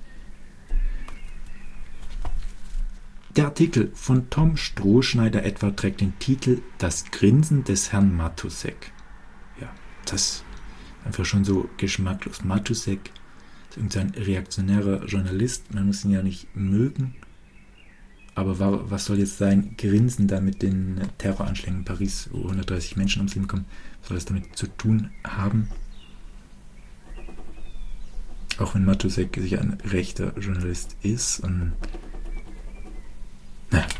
Der Artikel von Tom Strohschneider etwa trägt den Titel »Das Grinsen des Herrn Matusek«. Ja, das ist einfach schon so geschmacklos. Matusek ist irgendein reaktionärer Journalist, man muss ihn ja nicht mögen. Aber was soll jetzt sein Grinsen da mit den Terroranschlägen in Paris, wo hundertdreißig Menschen ums Leben kommen, was soll das damit zu tun haben? Auch wenn Matusek sich ein rechter Journalist ist und na.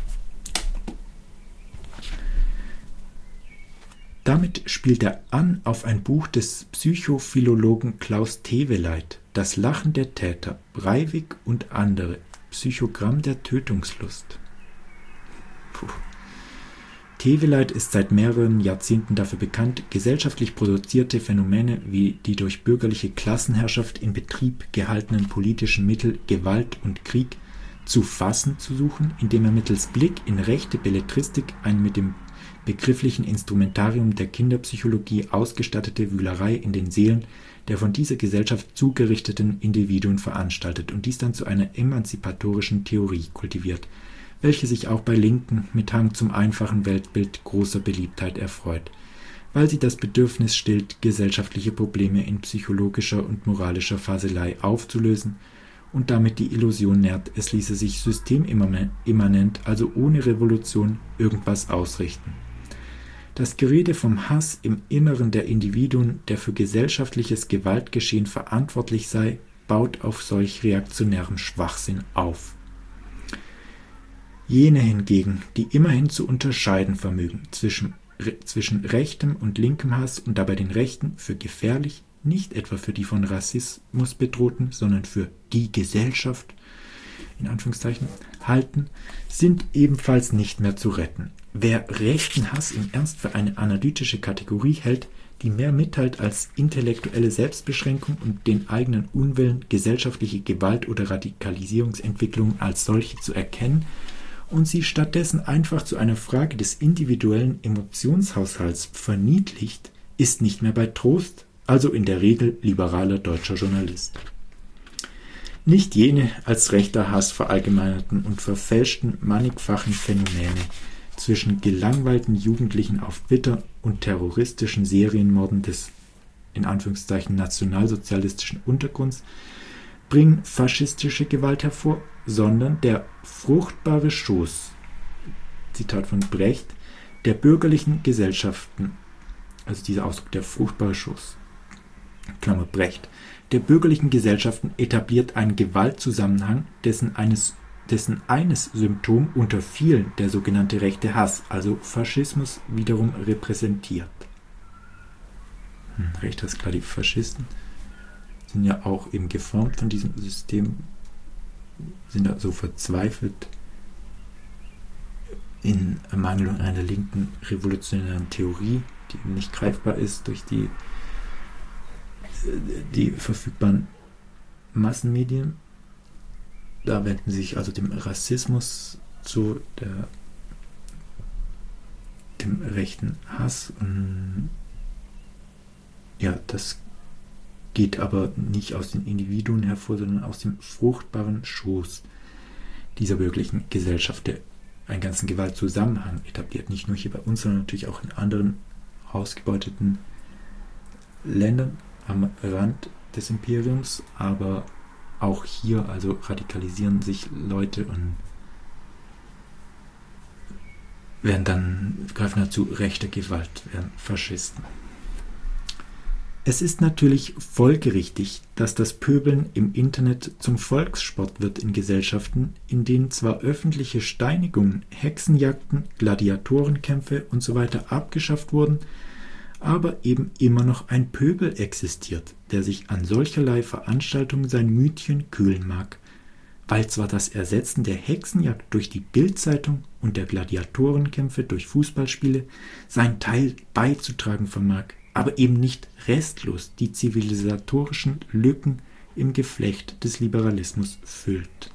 Damit spielt er an auf ein Buch des Psychophilologen Klaus Teweleit, Das Lachen der Täter, Breivik und andere, Psychogramm der Tötungslust. Puh. Teweleit ist seit mehreren Jahrzehnten dafür bekannt, gesellschaftlich produzierte Phänomene wie die durch bürgerliche Klassenherrschaft in Betrieb gehaltenen politischen Mittel Gewalt und Krieg zu fassen zu suchen, indem er mittels Blick in rechte Belletristik eine mit dem begrifflichen Instrumentarium der Kinderpsychologie ausgestattete Wühlerei in den Seelen der von dieser Gesellschaft zugerichteten Individuen veranstaltet und dies dann zu einer emanzipatorischen Theorie kultiviert, welche sich auch bei Linken mit Hang zum einfachen Weltbild großer Beliebtheit erfreut, weil sie das Bedürfnis stillt, gesellschaftliche Probleme in psychologischer und moralischer Faselei aufzulösen und damit die Illusion nährt, es ließe sich systemimmanent, also ohne Revolution, irgendwas ausrichten. Das Gerede vom Hass im Inneren der Individuen, der für gesellschaftliches Gewaltgeschehen verantwortlich sei, baut auf solch reaktionärem Schwachsinn auf. Jene hingegen, die immerhin zu unterscheiden vermögen zwischen, re, zwischen rechtem und linkem Hass und dabei den Rechten für gefährlich, nicht etwa für die von Rassismus bedrohten, sondern für die Gesellschaft, in Anführungszeichen, halten, sind ebenfalls nicht mehr zu retten. Wer rechten Hass im Ernst für eine analytische Kategorie hält, die mehr mitteilt als intellektuelle Selbstbeschränkung und den eigenen Unwillen, gesellschaftliche Gewalt oder Radikalisierungsentwicklungen als solche zu erkennen und sie stattdessen einfach zu einer Frage des individuellen Emotionshaushalts verniedlicht, ist nicht mehr bei Trost, also in der Regel liberaler deutscher Journalist. Nicht jene als rechter Hass verallgemeinerten und verfälschten mannigfachen Phänomene zwischen gelangweilten Jugendlichen auf Twitter und terroristischen Serienmorden des in Anführungszeichen nationalsozialistischen Untergrunds bringen faschistische Gewalt hervor, sondern der fruchtbare Schoß, Zitat von Brecht, der bürgerlichen Gesellschaften, also dieser Ausdruck, der fruchtbare Schoß, Klammer Brecht, der bürgerlichen Gesellschaften etabliert einen Gewaltzusammenhang, dessen eines, dessen eines Symptom unter vielen der sogenannte rechte Hass, also Faschismus, wiederum repräsentiert. Hm, recht Hass, klar, die Faschisten sind ja auch eben geformt von diesem System, sind da so verzweifelt in Ermangelung einer linken revolutionären Theorie, die nicht greifbar ist durch die die verfügbaren Massenmedien. Da wenden sich also dem Rassismus zu, der, dem rechten Hass. Und ja, das geht aber nicht aus den Individuen hervor, sondern aus dem fruchtbaren Schoß dieser bürgerlichen Gesellschaft, der einen ganzen Gewaltzusammenhang etabliert. Nicht nur hier bei uns, sondern natürlich auch in anderen ausgebeuteten Ländern am Rand des Imperiums, aber auch hier also radikalisieren sich Leute und werden dann, greifen dazu rechter Gewalt, werden Faschisten. Es ist natürlich folgerichtig, dass das Pöbeln im Internet zum Volkssport wird in Gesellschaften, in denen zwar öffentliche Steinigungen, Hexenjagden, Gladiatorenkämpfe usw. abgeschafft wurden, aber eben immer noch ein Pöbel existiert, der sich an solcherlei Veranstaltungen sein Mütchen kühlen mag, weil zwar das Ersetzen der Hexenjagd durch die Bild-Zeitung und der Gladiatorenkämpfe durch Fußballspiele seinen Teil beizutragen vermag, aber eben nicht restlos die zivilisatorischen Lücken im Geflecht des Liberalismus füllt.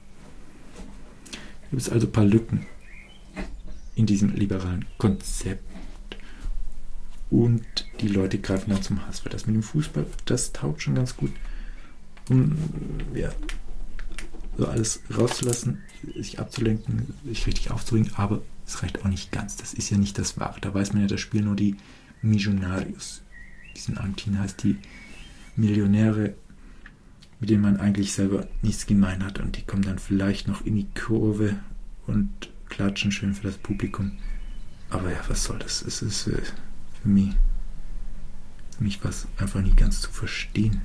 Es gibt also ein paar Lücken in diesem liberalen Konzept und die Leute greifen dann zum Hass, weil das mit dem Fußball, das taugt schon ganz gut, um ja, so alles rauszulassen, sich abzulenken, sich richtig aufzuregen, aber es reicht auch nicht ganz. Das ist ja nicht das Wahre. Da weiß man ja, das spielen nur die Millionarios. Diesen Argentin heißt die Millionäre, mit denen man eigentlich selber nichts gemein hat und die kommen dann vielleicht noch in die Kurve und klatschen schön für das Publikum. Aber ja, was soll das? Es ist äh, für mich, für mich was einfach nie ganz zu verstehen.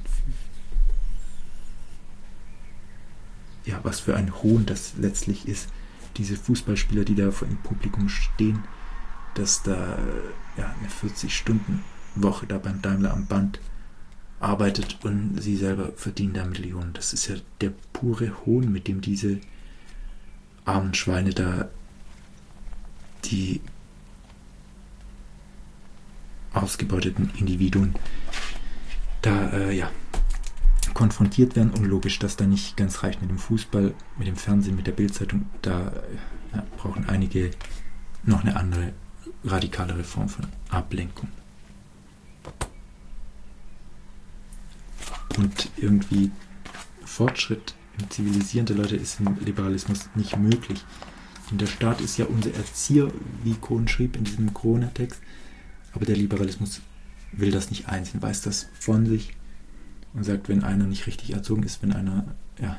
Ja, was für ein Hohn das letztlich ist, diese Fußballspieler, die da vor dem Publikum stehen, dass da ja, eine vierzig-Stunden-Woche da beim Daimler am Band arbeitet und sie selber verdienen da Millionen. Das ist ja der pure Hohn, mit dem diese armen Schweine da die ausgebeuteten Individuen da äh, ja konfrontiert werden. Unlogisch, dass da nicht ganz reicht mit dem Fußball, mit dem Fernsehen, mit der Bild-Zeitung. Da ja, brauchen einige noch eine andere, radikalere Form von Ablenkung. Und irgendwie Fortschritt im Zivilisieren der Leute ist im Liberalismus nicht möglich. Denn der Staat ist ja unser Erzieher, wie Kohn schrieb in diesem Corona-Text. Aber der Liberalismus will das nicht einsehen, weiß das von sich und sagt, wenn einer nicht richtig erzogen ist, wenn einer ja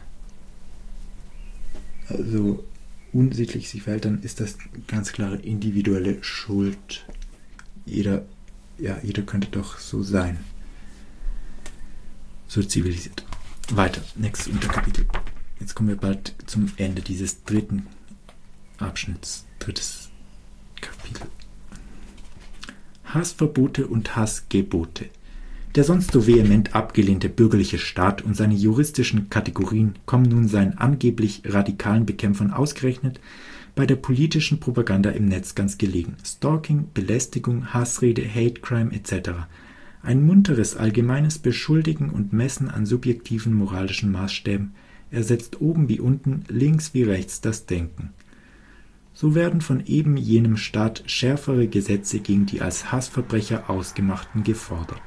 also unsittlich sich verhält, dann ist das ganz klare individuelle Schuld. Jeder, ja, jeder könnte doch so sein. So zivilisiert. Weiter, nächstes Unterkapitel. Jetzt kommen wir bald zum Ende dieses dritten Abschnitts, drittes Kapitel. Hassverbote und Hassgebote. Der sonst so vehement abgelehnte bürgerliche Staat und seine juristischen Kategorien kommen nun seinen angeblich radikalen Bekämpfern ausgerechnet bei der politischen Propaganda im Netz ganz gelegen. Stalking, Belästigung, Hassrede, Hate Crime et cetera. Ein munteres allgemeines Beschuldigen und Messen an subjektiven moralischen Maßstäben ersetzt oben wie unten, links wie rechts das Denken. So werden von eben jenem Staat schärfere Gesetze gegen die als Hassverbrecher Ausgemachten gefordert.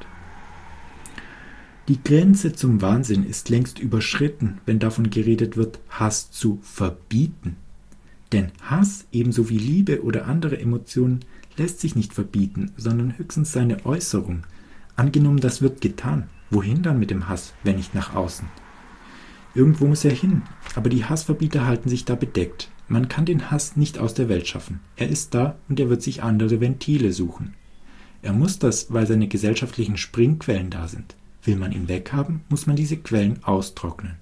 Die Grenze zum Wahnsinn ist längst überschritten, wenn davon geredet wird, Hass zu verbieten. Denn Hass, ebenso wie Liebe oder andere Emotionen, lässt sich nicht verbieten, sondern höchstens seine Äußerung. Angenommen, das wird getan. Wohin dann mit dem Hass, wenn nicht nach außen? Irgendwo muss er hin, aber die Hassverbieter halten sich da bedeckt. Man kann den Hass nicht aus der Welt schaffen. Er ist da und er wird sich andere Ventile suchen. Er muss das, weil seine gesellschaftlichen Springquellen da sind. Will man ihn weghaben, muss man diese Quellen austrocknen.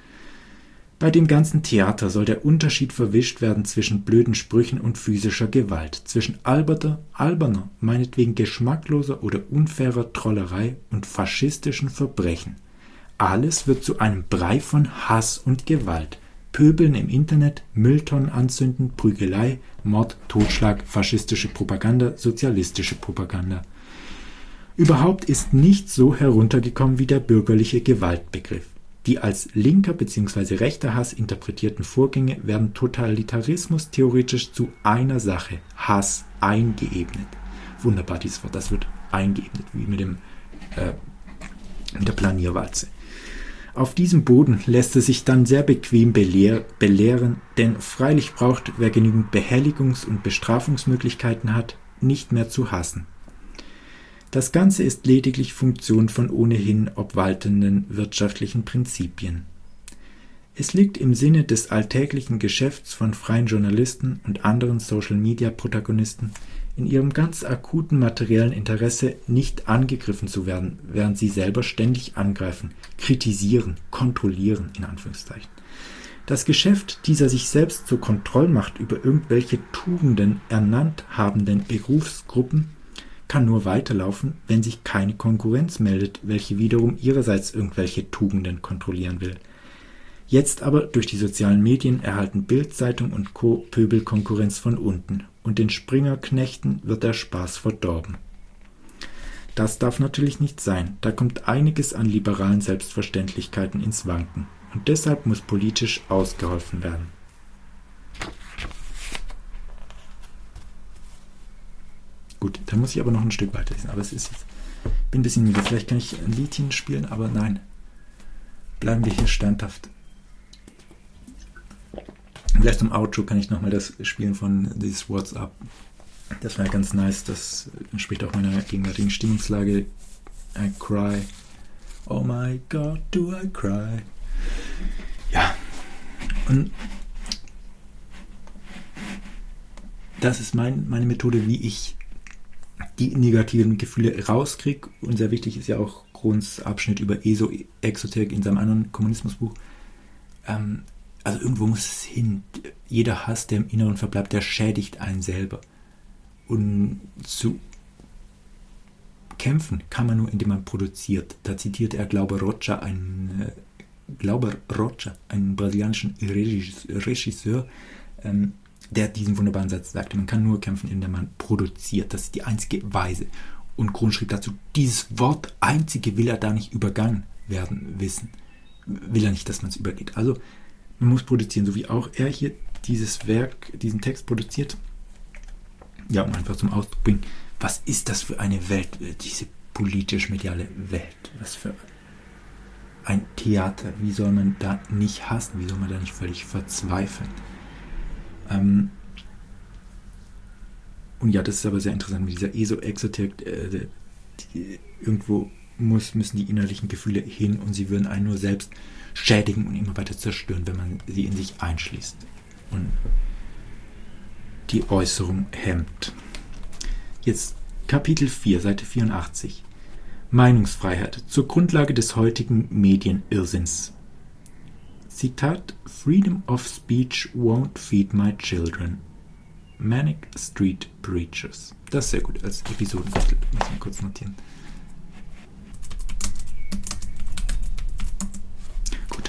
Bei dem ganzen Theater soll der Unterschied verwischt werden zwischen blöden Sprüchen und physischer Gewalt, zwischen alberter, alberner, meinetwegen geschmackloser oder unfairer Trollerei und faschistischen Verbrechen. Alles wird zu einem Brei von Hass und Gewalt. Pöbeln im Internet, Mülltonnen anzünden, Prügelei, Mord, Totschlag, faschistische Propaganda, sozialistische Propaganda. Überhaupt ist nichts so heruntergekommen wie der bürgerliche Gewaltbegriff. Die als linker bzw. rechter Hass interpretierten Vorgänge werden Totalitarismus theoretisch zu einer Sache, Hass, eingeebnet. Wunderbar dieses Wort, das wird eingeebnet, wie mit, dem, äh, mit der Planierwalze. Auf diesem Boden lässt es sich dann sehr bequem belehr, belehren, denn freilich braucht, wer genügend Behelligungs- und Bestrafungsmöglichkeiten hat, nicht mehr zu hassen. Das Ganze ist lediglich Funktion von ohnehin obwaltenden wirtschaftlichen Prinzipien. Es liegt im Sinne des alltäglichen Geschäfts von freien Journalisten und anderen Social-Media-Protagonisten, in ihrem ganz akuten materiellen Interesse nicht angegriffen zu werden, während sie selber ständig angreifen, kritisieren, kontrollieren, in Anführungszeichen. Das Geschäft dieser sich selbst zur Kontrollmacht über irgendwelche Tugenden ernannt habenden Berufsgruppen kann nur weiterlaufen, wenn sich keine Konkurrenz meldet, welche wiederum ihrerseits irgendwelche Tugenden kontrollieren will. Jetzt aber durch die sozialen Medien erhalten Bild-Zeitung und Co. Pöbelkonkurrenz von unten und den Springerknechten wird der Spaß verdorben. Das darf natürlich nicht sein, da kommt einiges an liberalen Selbstverständlichkeiten ins Wanken und deshalb muss politisch ausgeholfen werden. Gut, da muss ich aber noch ein Stück weiter lesen, aber es ist jetzt, ich bin ein bisschen müde, vielleicht kann ich ein Liedchen spielen, aber nein, bleiben wir hier standhaft. Vielleicht zum Outro kann ich nochmal das spielen von This What's Up. Das war ganz nice, das entspricht auch meiner gegenwärtigen Stimmungslage. I cry. Oh my God, do I cry. Ja, und das ist mein, meine Methode, wie ich die negativen Gefühle rauskriege. Und sehr wichtig ist ja auch Grons Abschnitt über ESO-Exoterik in seinem anderen Kommunismusbuch. Ähm, also irgendwo muss es hin. Jeder Hass, der im Inneren verbleibt, der schädigt einen selber. Und zu kämpfen kann man nur, indem man produziert. Da zitiert er Glauber Rocha, einen, äh, Glauber Rocha, einen brasilianischen Regisseur, ähm, der diesen wunderbaren Satz sagte, man kann nur kämpfen, indem man produziert. Das ist die einzige Weise. Und Gron schrieb dazu, dieses Wort einzige will er da nicht übergangen werden wissen. Will er nicht, dass man es übergeht. Also man muss produzieren, so wie auch er hier dieses Werk, diesen Text produziert. Ja, um einfach zum Ausdruck bringen, was ist das für eine Welt, diese politisch-mediale Welt? Was für ein Theater? Wie soll man da nicht hassen? Wie soll man da nicht völlig verzweifeln? Ähm und ja, das ist aber sehr interessant mit dieser ESO-Exoterik. Äh, die, irgendwo muss, müssen die innerlichen Gefühle hin und sie würden einen nur selbst schädigen und immer weiter zerstören, wenn man sie in sich einschließt und die Äußerung hemmt. Jetzt Kapitel vier, Seite vierundachtzig. Meinungsfreiheit zur Grundlage des heutigen Medienirrsinns. Zitat: Freedom of speech won't feed my children. Manic Street Preachers. Das ist sehr gut als Episodentitel. Muss ich kurz notieren. Gut.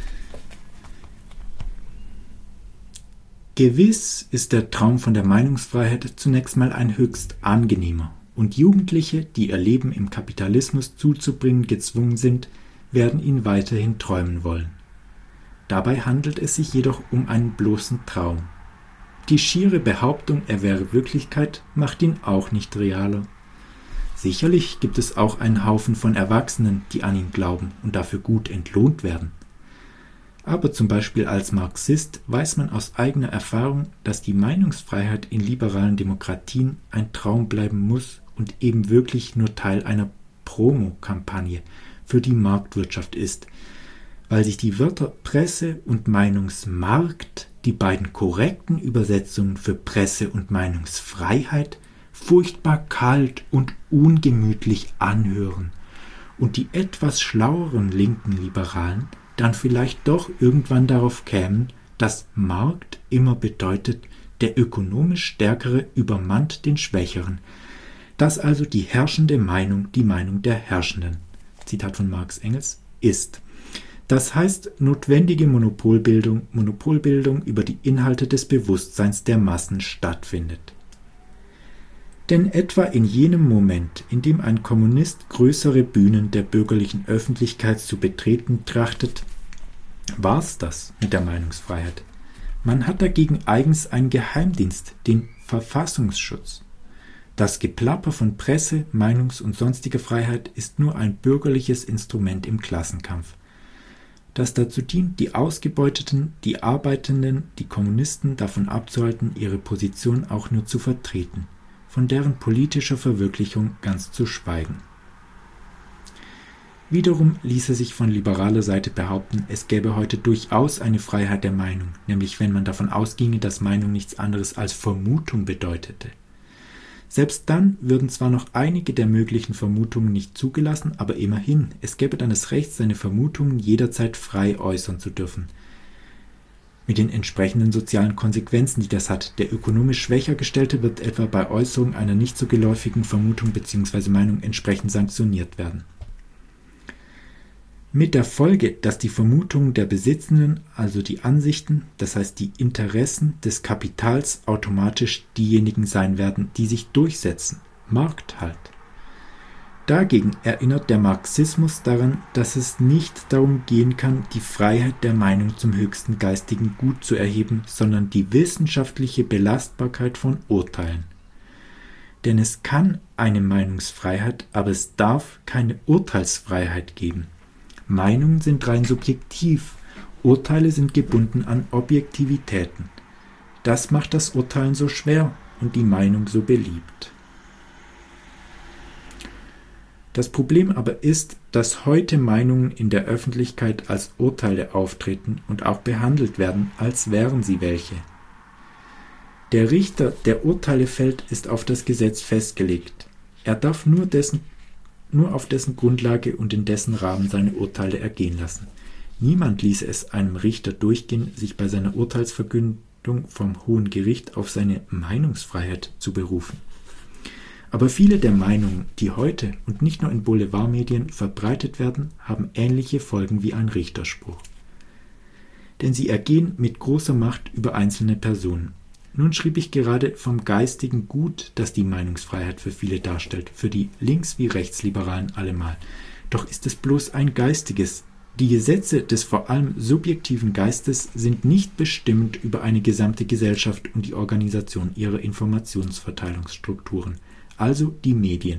Gewiss ist der Traum von der Meinungsfreiheit zunächst mal ein höchst angenehmer. Und Jugendliche, die ihr Leben im Kapitalismus zuzubringen gezwungen sind, werden ihn weiterhin träumen wollen. Dabei handelt es sich jedoch um einen bloßen Traum. Die schiere Behauptung, er wäre Wirklichkeit, macht ihn auch nicht realer. Sicherlich gibt es auch einen Haufen von Erwachsenen, die an ihn glauben und dafür gut entlohnt werden. Aber zum Beispiel als Marxist weiß man aus eigener Erfahrung, dass die Meinungsfreiheit in liberalen Demokratien ein Traum bleiben muss und eben wirklich nur Teil einer Promokampagne für die Marktwirtschaft ist, weil sich die Wörter Presse und Meinungsmarkt, die beiden korrekten Übersetzungen für Presse und Meinungsfreiheit, furchtbar kalt und ungemütlich anhören und die etwas schlaueren linken Liberalen dann vielleicht doch irgendwann darauf kämen, dass Markt immer bedeutet, der ökonomisch Stärkere übermannt den Schwächeren, dass also die herrschende Meinung die Meinung der Herrschenden, Zitat von Marx Engels, ist. Das heißt notwendige Monopolbildung, Monopolbildung über die Inhalte des Bewusstseins der Massen stattfindet. Denn etwa in jenem Moment, in dem ein Kommunist größere Bühnen der bürgerlichen Öffentlichkeit zu betreten trachtet, war's das mit der Meinungsfreiheit. Man hat dagegen eigens einen Geheimdienst, den Verfassungsschutz. Das Geplapper von Presse, Meinungs- und sonstiger Freiheit ist nur ein bürgerliches Instrument im Klassenkampf, das dazu dient, die Ausgebeuteten, die Arbeitenden, die Kommunisten davon abzuhalten, ihre Position auch nur zu vertreten, von deren politischer Verwirklichung ganz zu schweigen. Wiederum ließe sich von liberaler Seite behaupten, es gäbe heute durchaus eine Freiheit der Meinung, nämlich wenn man davon ausginge, dass Meinung nichts anderes als Vermutung bedeutete. Selbst dann würden zwar noch einige der möglichen Vermutungen nicht zugelassen, aber immerhin, es gäbe dann das Recht, seine Vermutungen jederzeit frei äußern zu dürfen. Mit den entsprechenden sozialen Konsequenzen, die das hat. Der ökonomisch schwächer Gestellte wird etwa bei Äußerung einer nicht so geläufigen Vermutung bzw. Meinung entsprechend sanktioniert werden. Mit der Folge, dass die Vermutungen der Besitzenden, also die Ansichten, das heißt die Interessen des Kapitals, automatisch diejenigen sein werden, die sich durchsetzen. Markt halt. Dagegen erinnert der Marxismus daran, dass es nicht darum gehen kann, die Freiheit der Meinung zum höchsten geistigen Gut zu erheben, sondern die wissenschaftliche Belastbarkeit von Urteilen. Denn es kann eine Meinungsfreiheit, aber es darf keine Urteilsfreiheit geben. Meinungen sind rein subjektiv, Urteile sind gebunden an Objektivitäten. Das macht das Urteilen so schwer und die Meinung so beliebt. Das Problem aber ist, dass heute Meinungen in der Öffentlichkeit als Urteile auftreten und auch behandelt werden, als wären sie welche. Der Richter, der Urteile fällt, ist auf das Gesetz festgelegt. Er darf nur dessen nur auf dessen Grundlage und in dessen Rahmen seine Urteile ergehen lassen. Niemand ließe es einem Richter durchgehen, sich bei seiner Urteilsverkündung vom Hohen Gericht auf seine Meinungsfreiheit zu berufen. Aber viele der Meinungen, die heute und nicht nur in Boulevardmedien verbreitet werden, haben ähnliche Folgen wie ein Richterspruch. Denn sie ergehen mit großer Macht über einzelne Personen. Nun schrieb ich gerade vom geistigen Gut, das die Meinungsfreiheit für viele darstellt, für die Links- wie Rechtsliberalen allemal. Doch ist es bloß ein geistiges. Die Gesetze des vor allem subjektiven Geistes sind nicht bestimmend über eine gesamte Gesellschaft und die Organisation ihrer Informationsverteilungsstrukturen, also die Medien.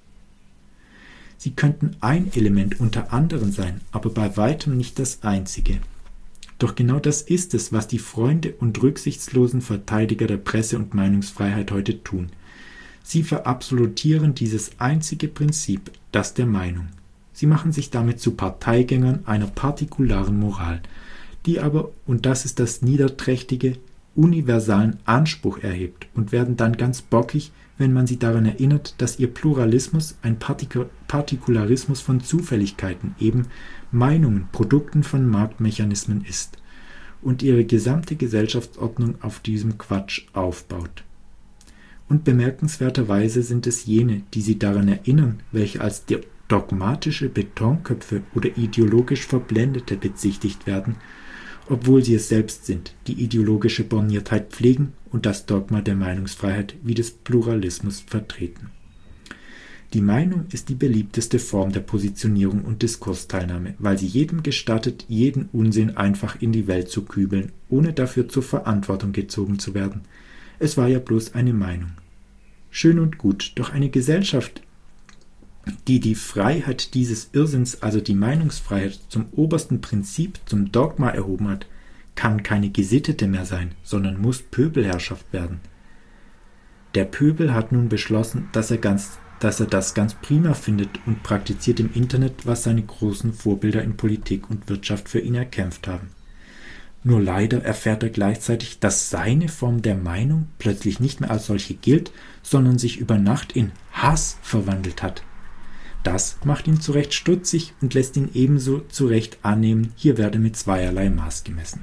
Sie könnten ein Element unter anderen sein, aber bei weitem nicht das einzige. Doch genau das ist es, was die Freunde und rücksichtslosen Verteidiger der Presse- und Meinungsfreiheit heute tun. Sie verabsolutieren dieses einzige Prinzip, das der Meinung. Sie machen sich damit zu Parteigängern einer partikularen Moral, die aber, und das ist das Niederträchtige, universalen Anspruch erhebt und werden dann ganz bockig, wenn man sie daran erinnert, dass ihr Pluralismus ein Partik- Partikularismus von Zufälligkeiten, eben Meinungen, Produkten von Marktmechanismen ist und ihre gesamte Gesellschaftsordnung auf diesem Quatsch aufbaut. Und bemerkenswerterweise sind es jene, die sie daran erinnern, welche als dogmatische Betonköpfe oder ideologisch Verblendete bezichtigt werden, obwohl sie es selbst sind, die ideologische Borniertheit pflegen und das Dogma der Meinungsfreiheit wie des Pluralismus vertreten. Die Meinung ist die beliebteste Form der Positionierung und Diskursteilnahme, weil sie jedem gestattet, jeden Unsinn einfach in die Welt zu kübeln, ohne dafür zur Verantwortung gezogen zu werden. Es war ja bloß eine Meinung. Schön und gut, doch eine Gesellschaft, die die Freiheit dieses Irrsinns, also die Meinungsfreiheit, zum obersten Prinzip, zum Dogma erhoben hat, kann keine gesittete mehr sein, sondern muss Pöbelherrschaft werden. Der Pöbel hat nun beschlossen, dass er ganz dass er das ganz prima findet und praktiziert im Internet, was seine großen Vorbilder in Politik und Wirtschaft für ihn erkämpft haben. Nur leider erfährt er gleichzeitig, dass seine Form der Meinung plötzlich nicht mehr als solche gilt, sondern sich über Nacht in Hass verwandelt hat. Das macht ihn zu Recht stutzig und lässt ihn ebenso zu Recht annehmen, hier werde mit zweierlei Maß gemessen.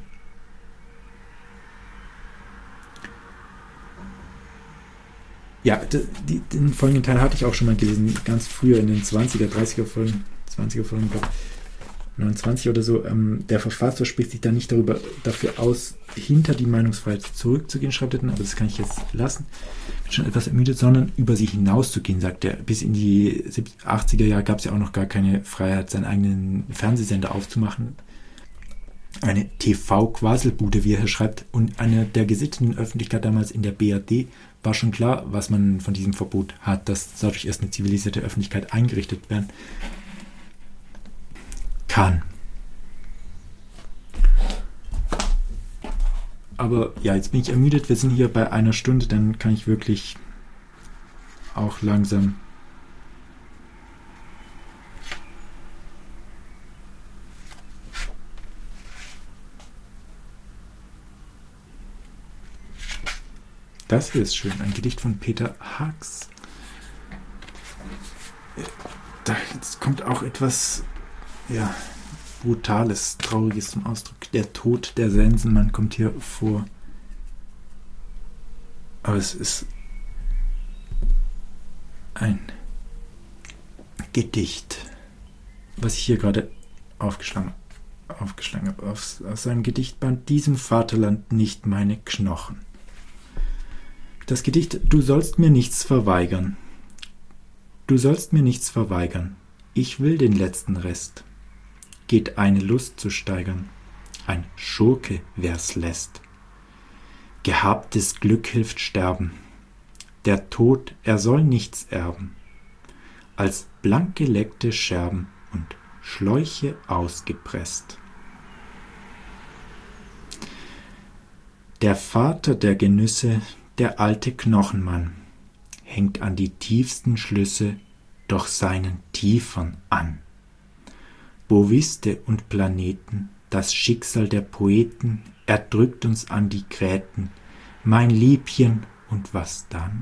Ja, die, den folgenden Teil hatte ich auch schon mal gelesen, ganz früher in den zwanziger, dreißiger Folgen, zwanziger Folgen, glaube neunundzwanzig oder so. Ähm, der Verfasser spricht sich da nicht darüber, dafür aus, hinter die Meinungsfreiheit zurückzugehen, schreibt er dann, aber das kann ich jetzt lassen. Bin schon etwas ermüdet, sondern über sie hinauszugehen, sagt er. Bis in die achtziger Jahre gab es ja auch noch gar keine Freiheit, seinen eigenen Fernsehsender aufzumachen. Eine T V-Quaselbude, wie er hier schreibt, und eine der gesitteten Öffentlichkeit damals in der B R D war schon klar, was man von diesem Verbot hat, dass dadurch erst eine zivilisierte Öffentlichkeit eingerichtet werden kann. Aber ja, jetzt bin ich ermüdet, wir sind hier bei einer Stunde, dann kann ich wirklich auch langsam Das hier ist schön, ein Gedicht von Peter Haags. Da jetzt kommt auch etwas ja, Brutales, Trauriges zum Ausdruck. Der Tod der Sensenmann kommt hier vor. Aber es ist ein Gedicht, was ich hier gerade aufgeschlagen, aufgeschlagen habe, aus, aus seinem Gedichtband Diesem Vaterland nicht meine Knochen. Das Gedicht Du sollst mir nichts verweigern. Du sollst mir nichts verweigern. Ich will den letzten Rest. Geht eine Lust zu steigern. Ein Schurke, wer's lässt. Gehabtes Glück hilft sterben. Der Tod, er soll nichts erben. Als blank geleckte Scherben und Schläuche ausgepresst. Der Vater der Genüsse, der alte Knochenmann, hängt an die tiefsten Schlüsse doch seinen Tiefern an. Boviste und Planeten, das Schicksal der Poeten, erdrückt uns an die Gräten, mein Liebchen, und was dann?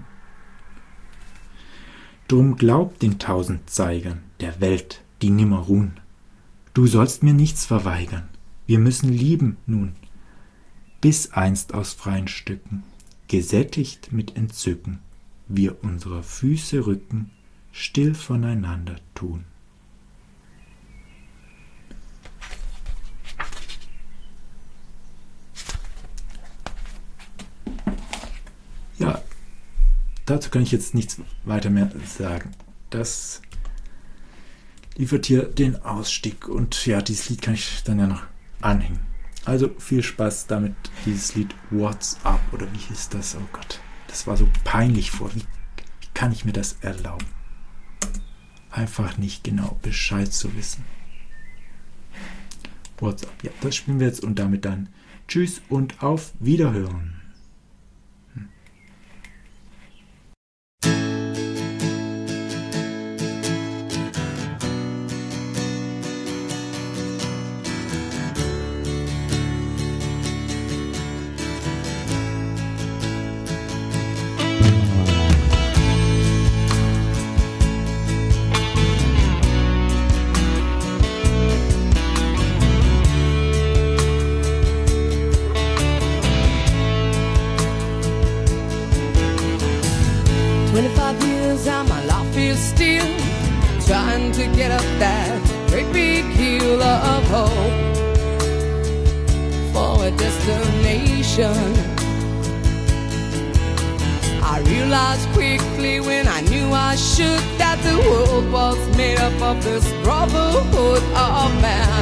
Drum glaub den tausend Zeigern der Welt, die nimmer ruhn. Du sollst mir nichts verweigern, wir müssen lieben nun, bis einst aus freien Stücken, gesättigt mit Entzücken, wir unserer Füße Rücken still voneinander tun. Ja, dazu kann ich jetzt nichts weiter mehr sagen. Das liefert hier den Ausstieg und ja, dieses Lied kann ich dann ja noch anhängen. Also viel Spaß damit, dieses Lied What's Up, oder wie hieß das? Oh Gott, das war so peinlich vor. Wie, wie kann ich mir das erlauben? Einfach nicht genau Bescheid zu wissen. What's Up? Ja, das spielen wir jetzt und damit dann Tschüss und auf Wiederhören. Hm.
twenty-five years and my life is still trying to get up that great big hill of hope for a destination. I realized quickly when I knew I should that the world was made up of this brotherhood of man,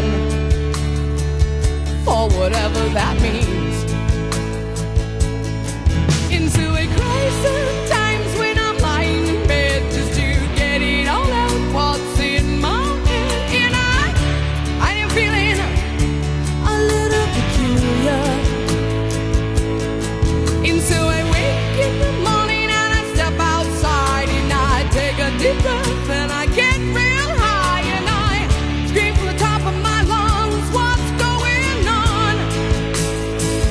for whatever that means. Into a crisis times when I'm lying in bed just to get it all out what's in my head. And I, I am feeling a little peculiar. And so I wake in the morning and I step outside and I take a deep breath and I get real high and I scream from the top of my lungs, what's going on?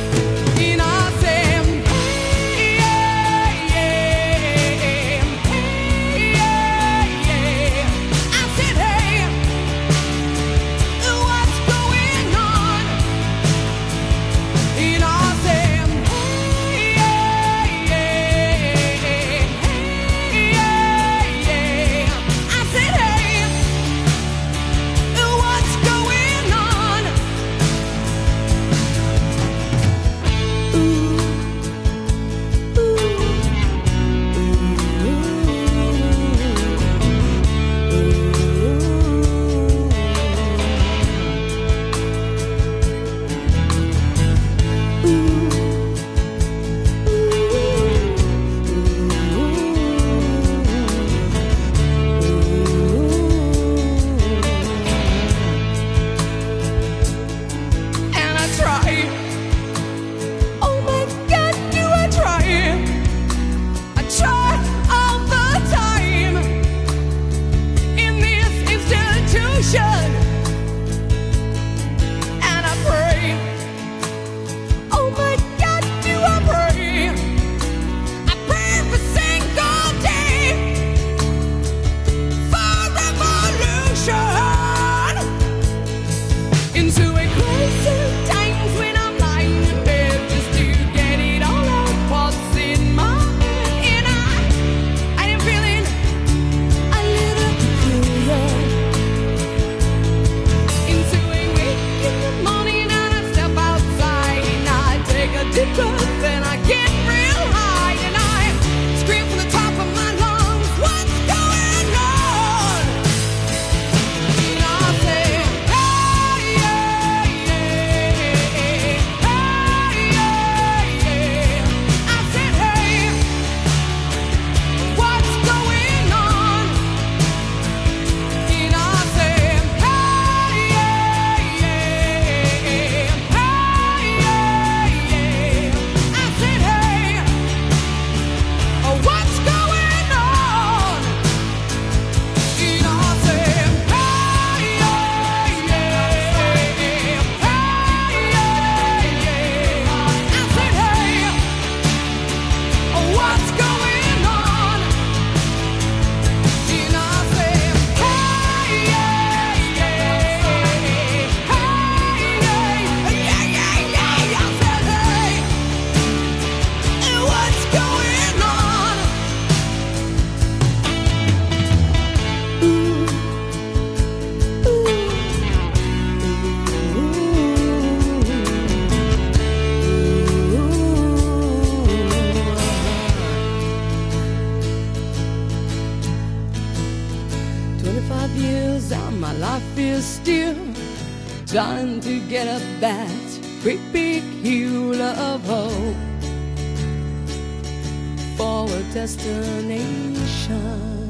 twenty-five years and my life is still trying to get up that great big hill of hope for a destination.